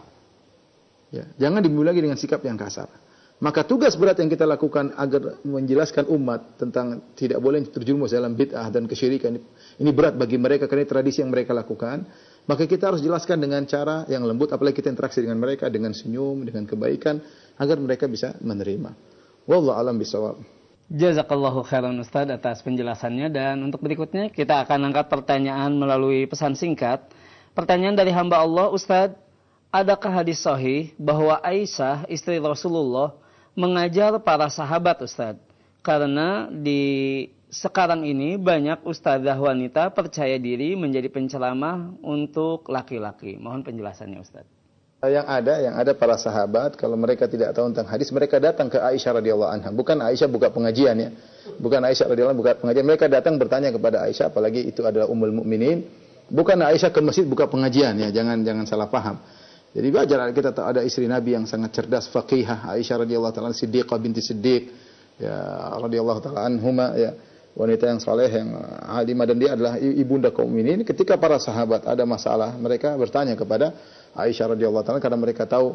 Ya, jangan dibumbui lagi dengan sikap yang kasar. Maka tugas berat yang kita lakukan agar menjelaskan umat tentang tidak boleh terjerumus dalam bid'ah dan kesyirikan, ini berat bagi mereka karena tradisi yang mereka lakukan. Maka kita harus jelaskan dengan cara yang lembut, apalagi kita interaksi dengan mereka dengan senyum, dengan kebaikan, agar mereka bisa menerima. Wallahu a'lam bishawab. Jazakallahu khairan Ustaz atas penjelasannya, dan untuk berikutnya kita akan angkat pertanyaan melalui pesan singkat. Pertanyaan dari hamba Allah, Ustaz, adakah hadis sahih bahwa Aisyah istri Rasulullah mengajar para sahabat, Ustaz? Karena di sekarang ini banyak ustazah wanita percaya diri menjadi penceramah untuk laki-laki. Mohon penjelasannya, Ustaz. Yang ada para sahabat, kalau mereka tidak tahu tentang hadis, mereka datang ke Aisyah radhiyallahu anha. Bukan Aisyah buka pengajian ya. Bukan Aisyah radhiyallahu anha buka pengajian. Mereka datang bertanya kepada Aisyah, apalagi itu adalah ummul mukminin. Bukan Aisyah ke masjid buka pengajian ya. Jangan salah paham. Jadi wajar kita tahu ada istri Nabi yang sangat cerdas, faqihah, Aisyah radhiyallahu taala Siddiqah binti Siddiq ya radhiyallahu taala anhuma ya. Wanita yang saleh, yang alimah, dan dia adalah ibunda kaum mukminin. Ketika para sahabat ada masalah, mereka bertanya kepada Aisyah radhiyallahu taala karena mereka tahu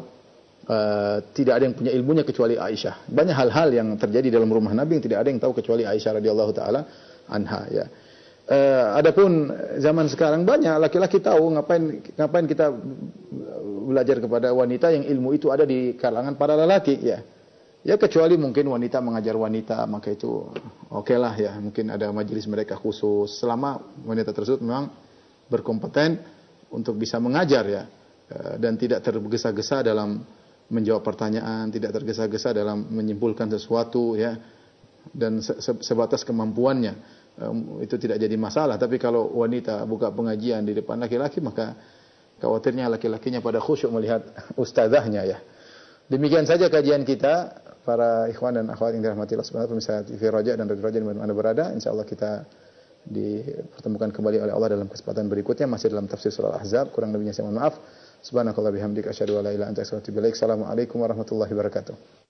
tidak ada yang punya ilmunya kecuali Aisyah. Banyak hal-hal yang terjadi dalam rumah Nabi yang tidak ada yang tahu kecuali Aisyah radhiyallahu taala anha ya. Adapun zaman sekarang banyak laki-laki tahu, ngapain kita belajar kepada wanita yang ilmu itu ada di kalangan para lelaki ya. Ya kecuali mungkin wanita mengajar wanita, maka itu oke lah ya. Mungkin ada majelis mereka khusus. Selama wanita tersebut memang berkompeten untuk bisa mengajar ya. Dan tidak tergesa-gesa dalam menjawab pertanyaan, tidak tergesa-gesa dalam menyimpulkan sesuatu ya. Dan sebatas kemampuannya. Itu tidak jadi masalah. Tapi kalau wanita buka pengajian di depan laki-laki, maka khawatirnya laki-lakinya pada khusyuk melihat ustazahnya ya. Demikian saja kajian kita, para ikhwan dan akhwat yang dirahmati Allah Subhanahu wa taala, pemirsa TV Raja dan Radio Raja di mana Anda berada. Insyaallah kita dipertemukan kembali oleh Allah dalam kesempatan berikutnya, masih dalam tafsir surah Al-Ahzab. Kurang lebihnya saya mohon maaf. Subhanakallah bihamdika asyhadu an la ilaha illa anta astaghfiruka wa atubu ilaik. Assalamualaikum warahmatullahi wabarakatuh.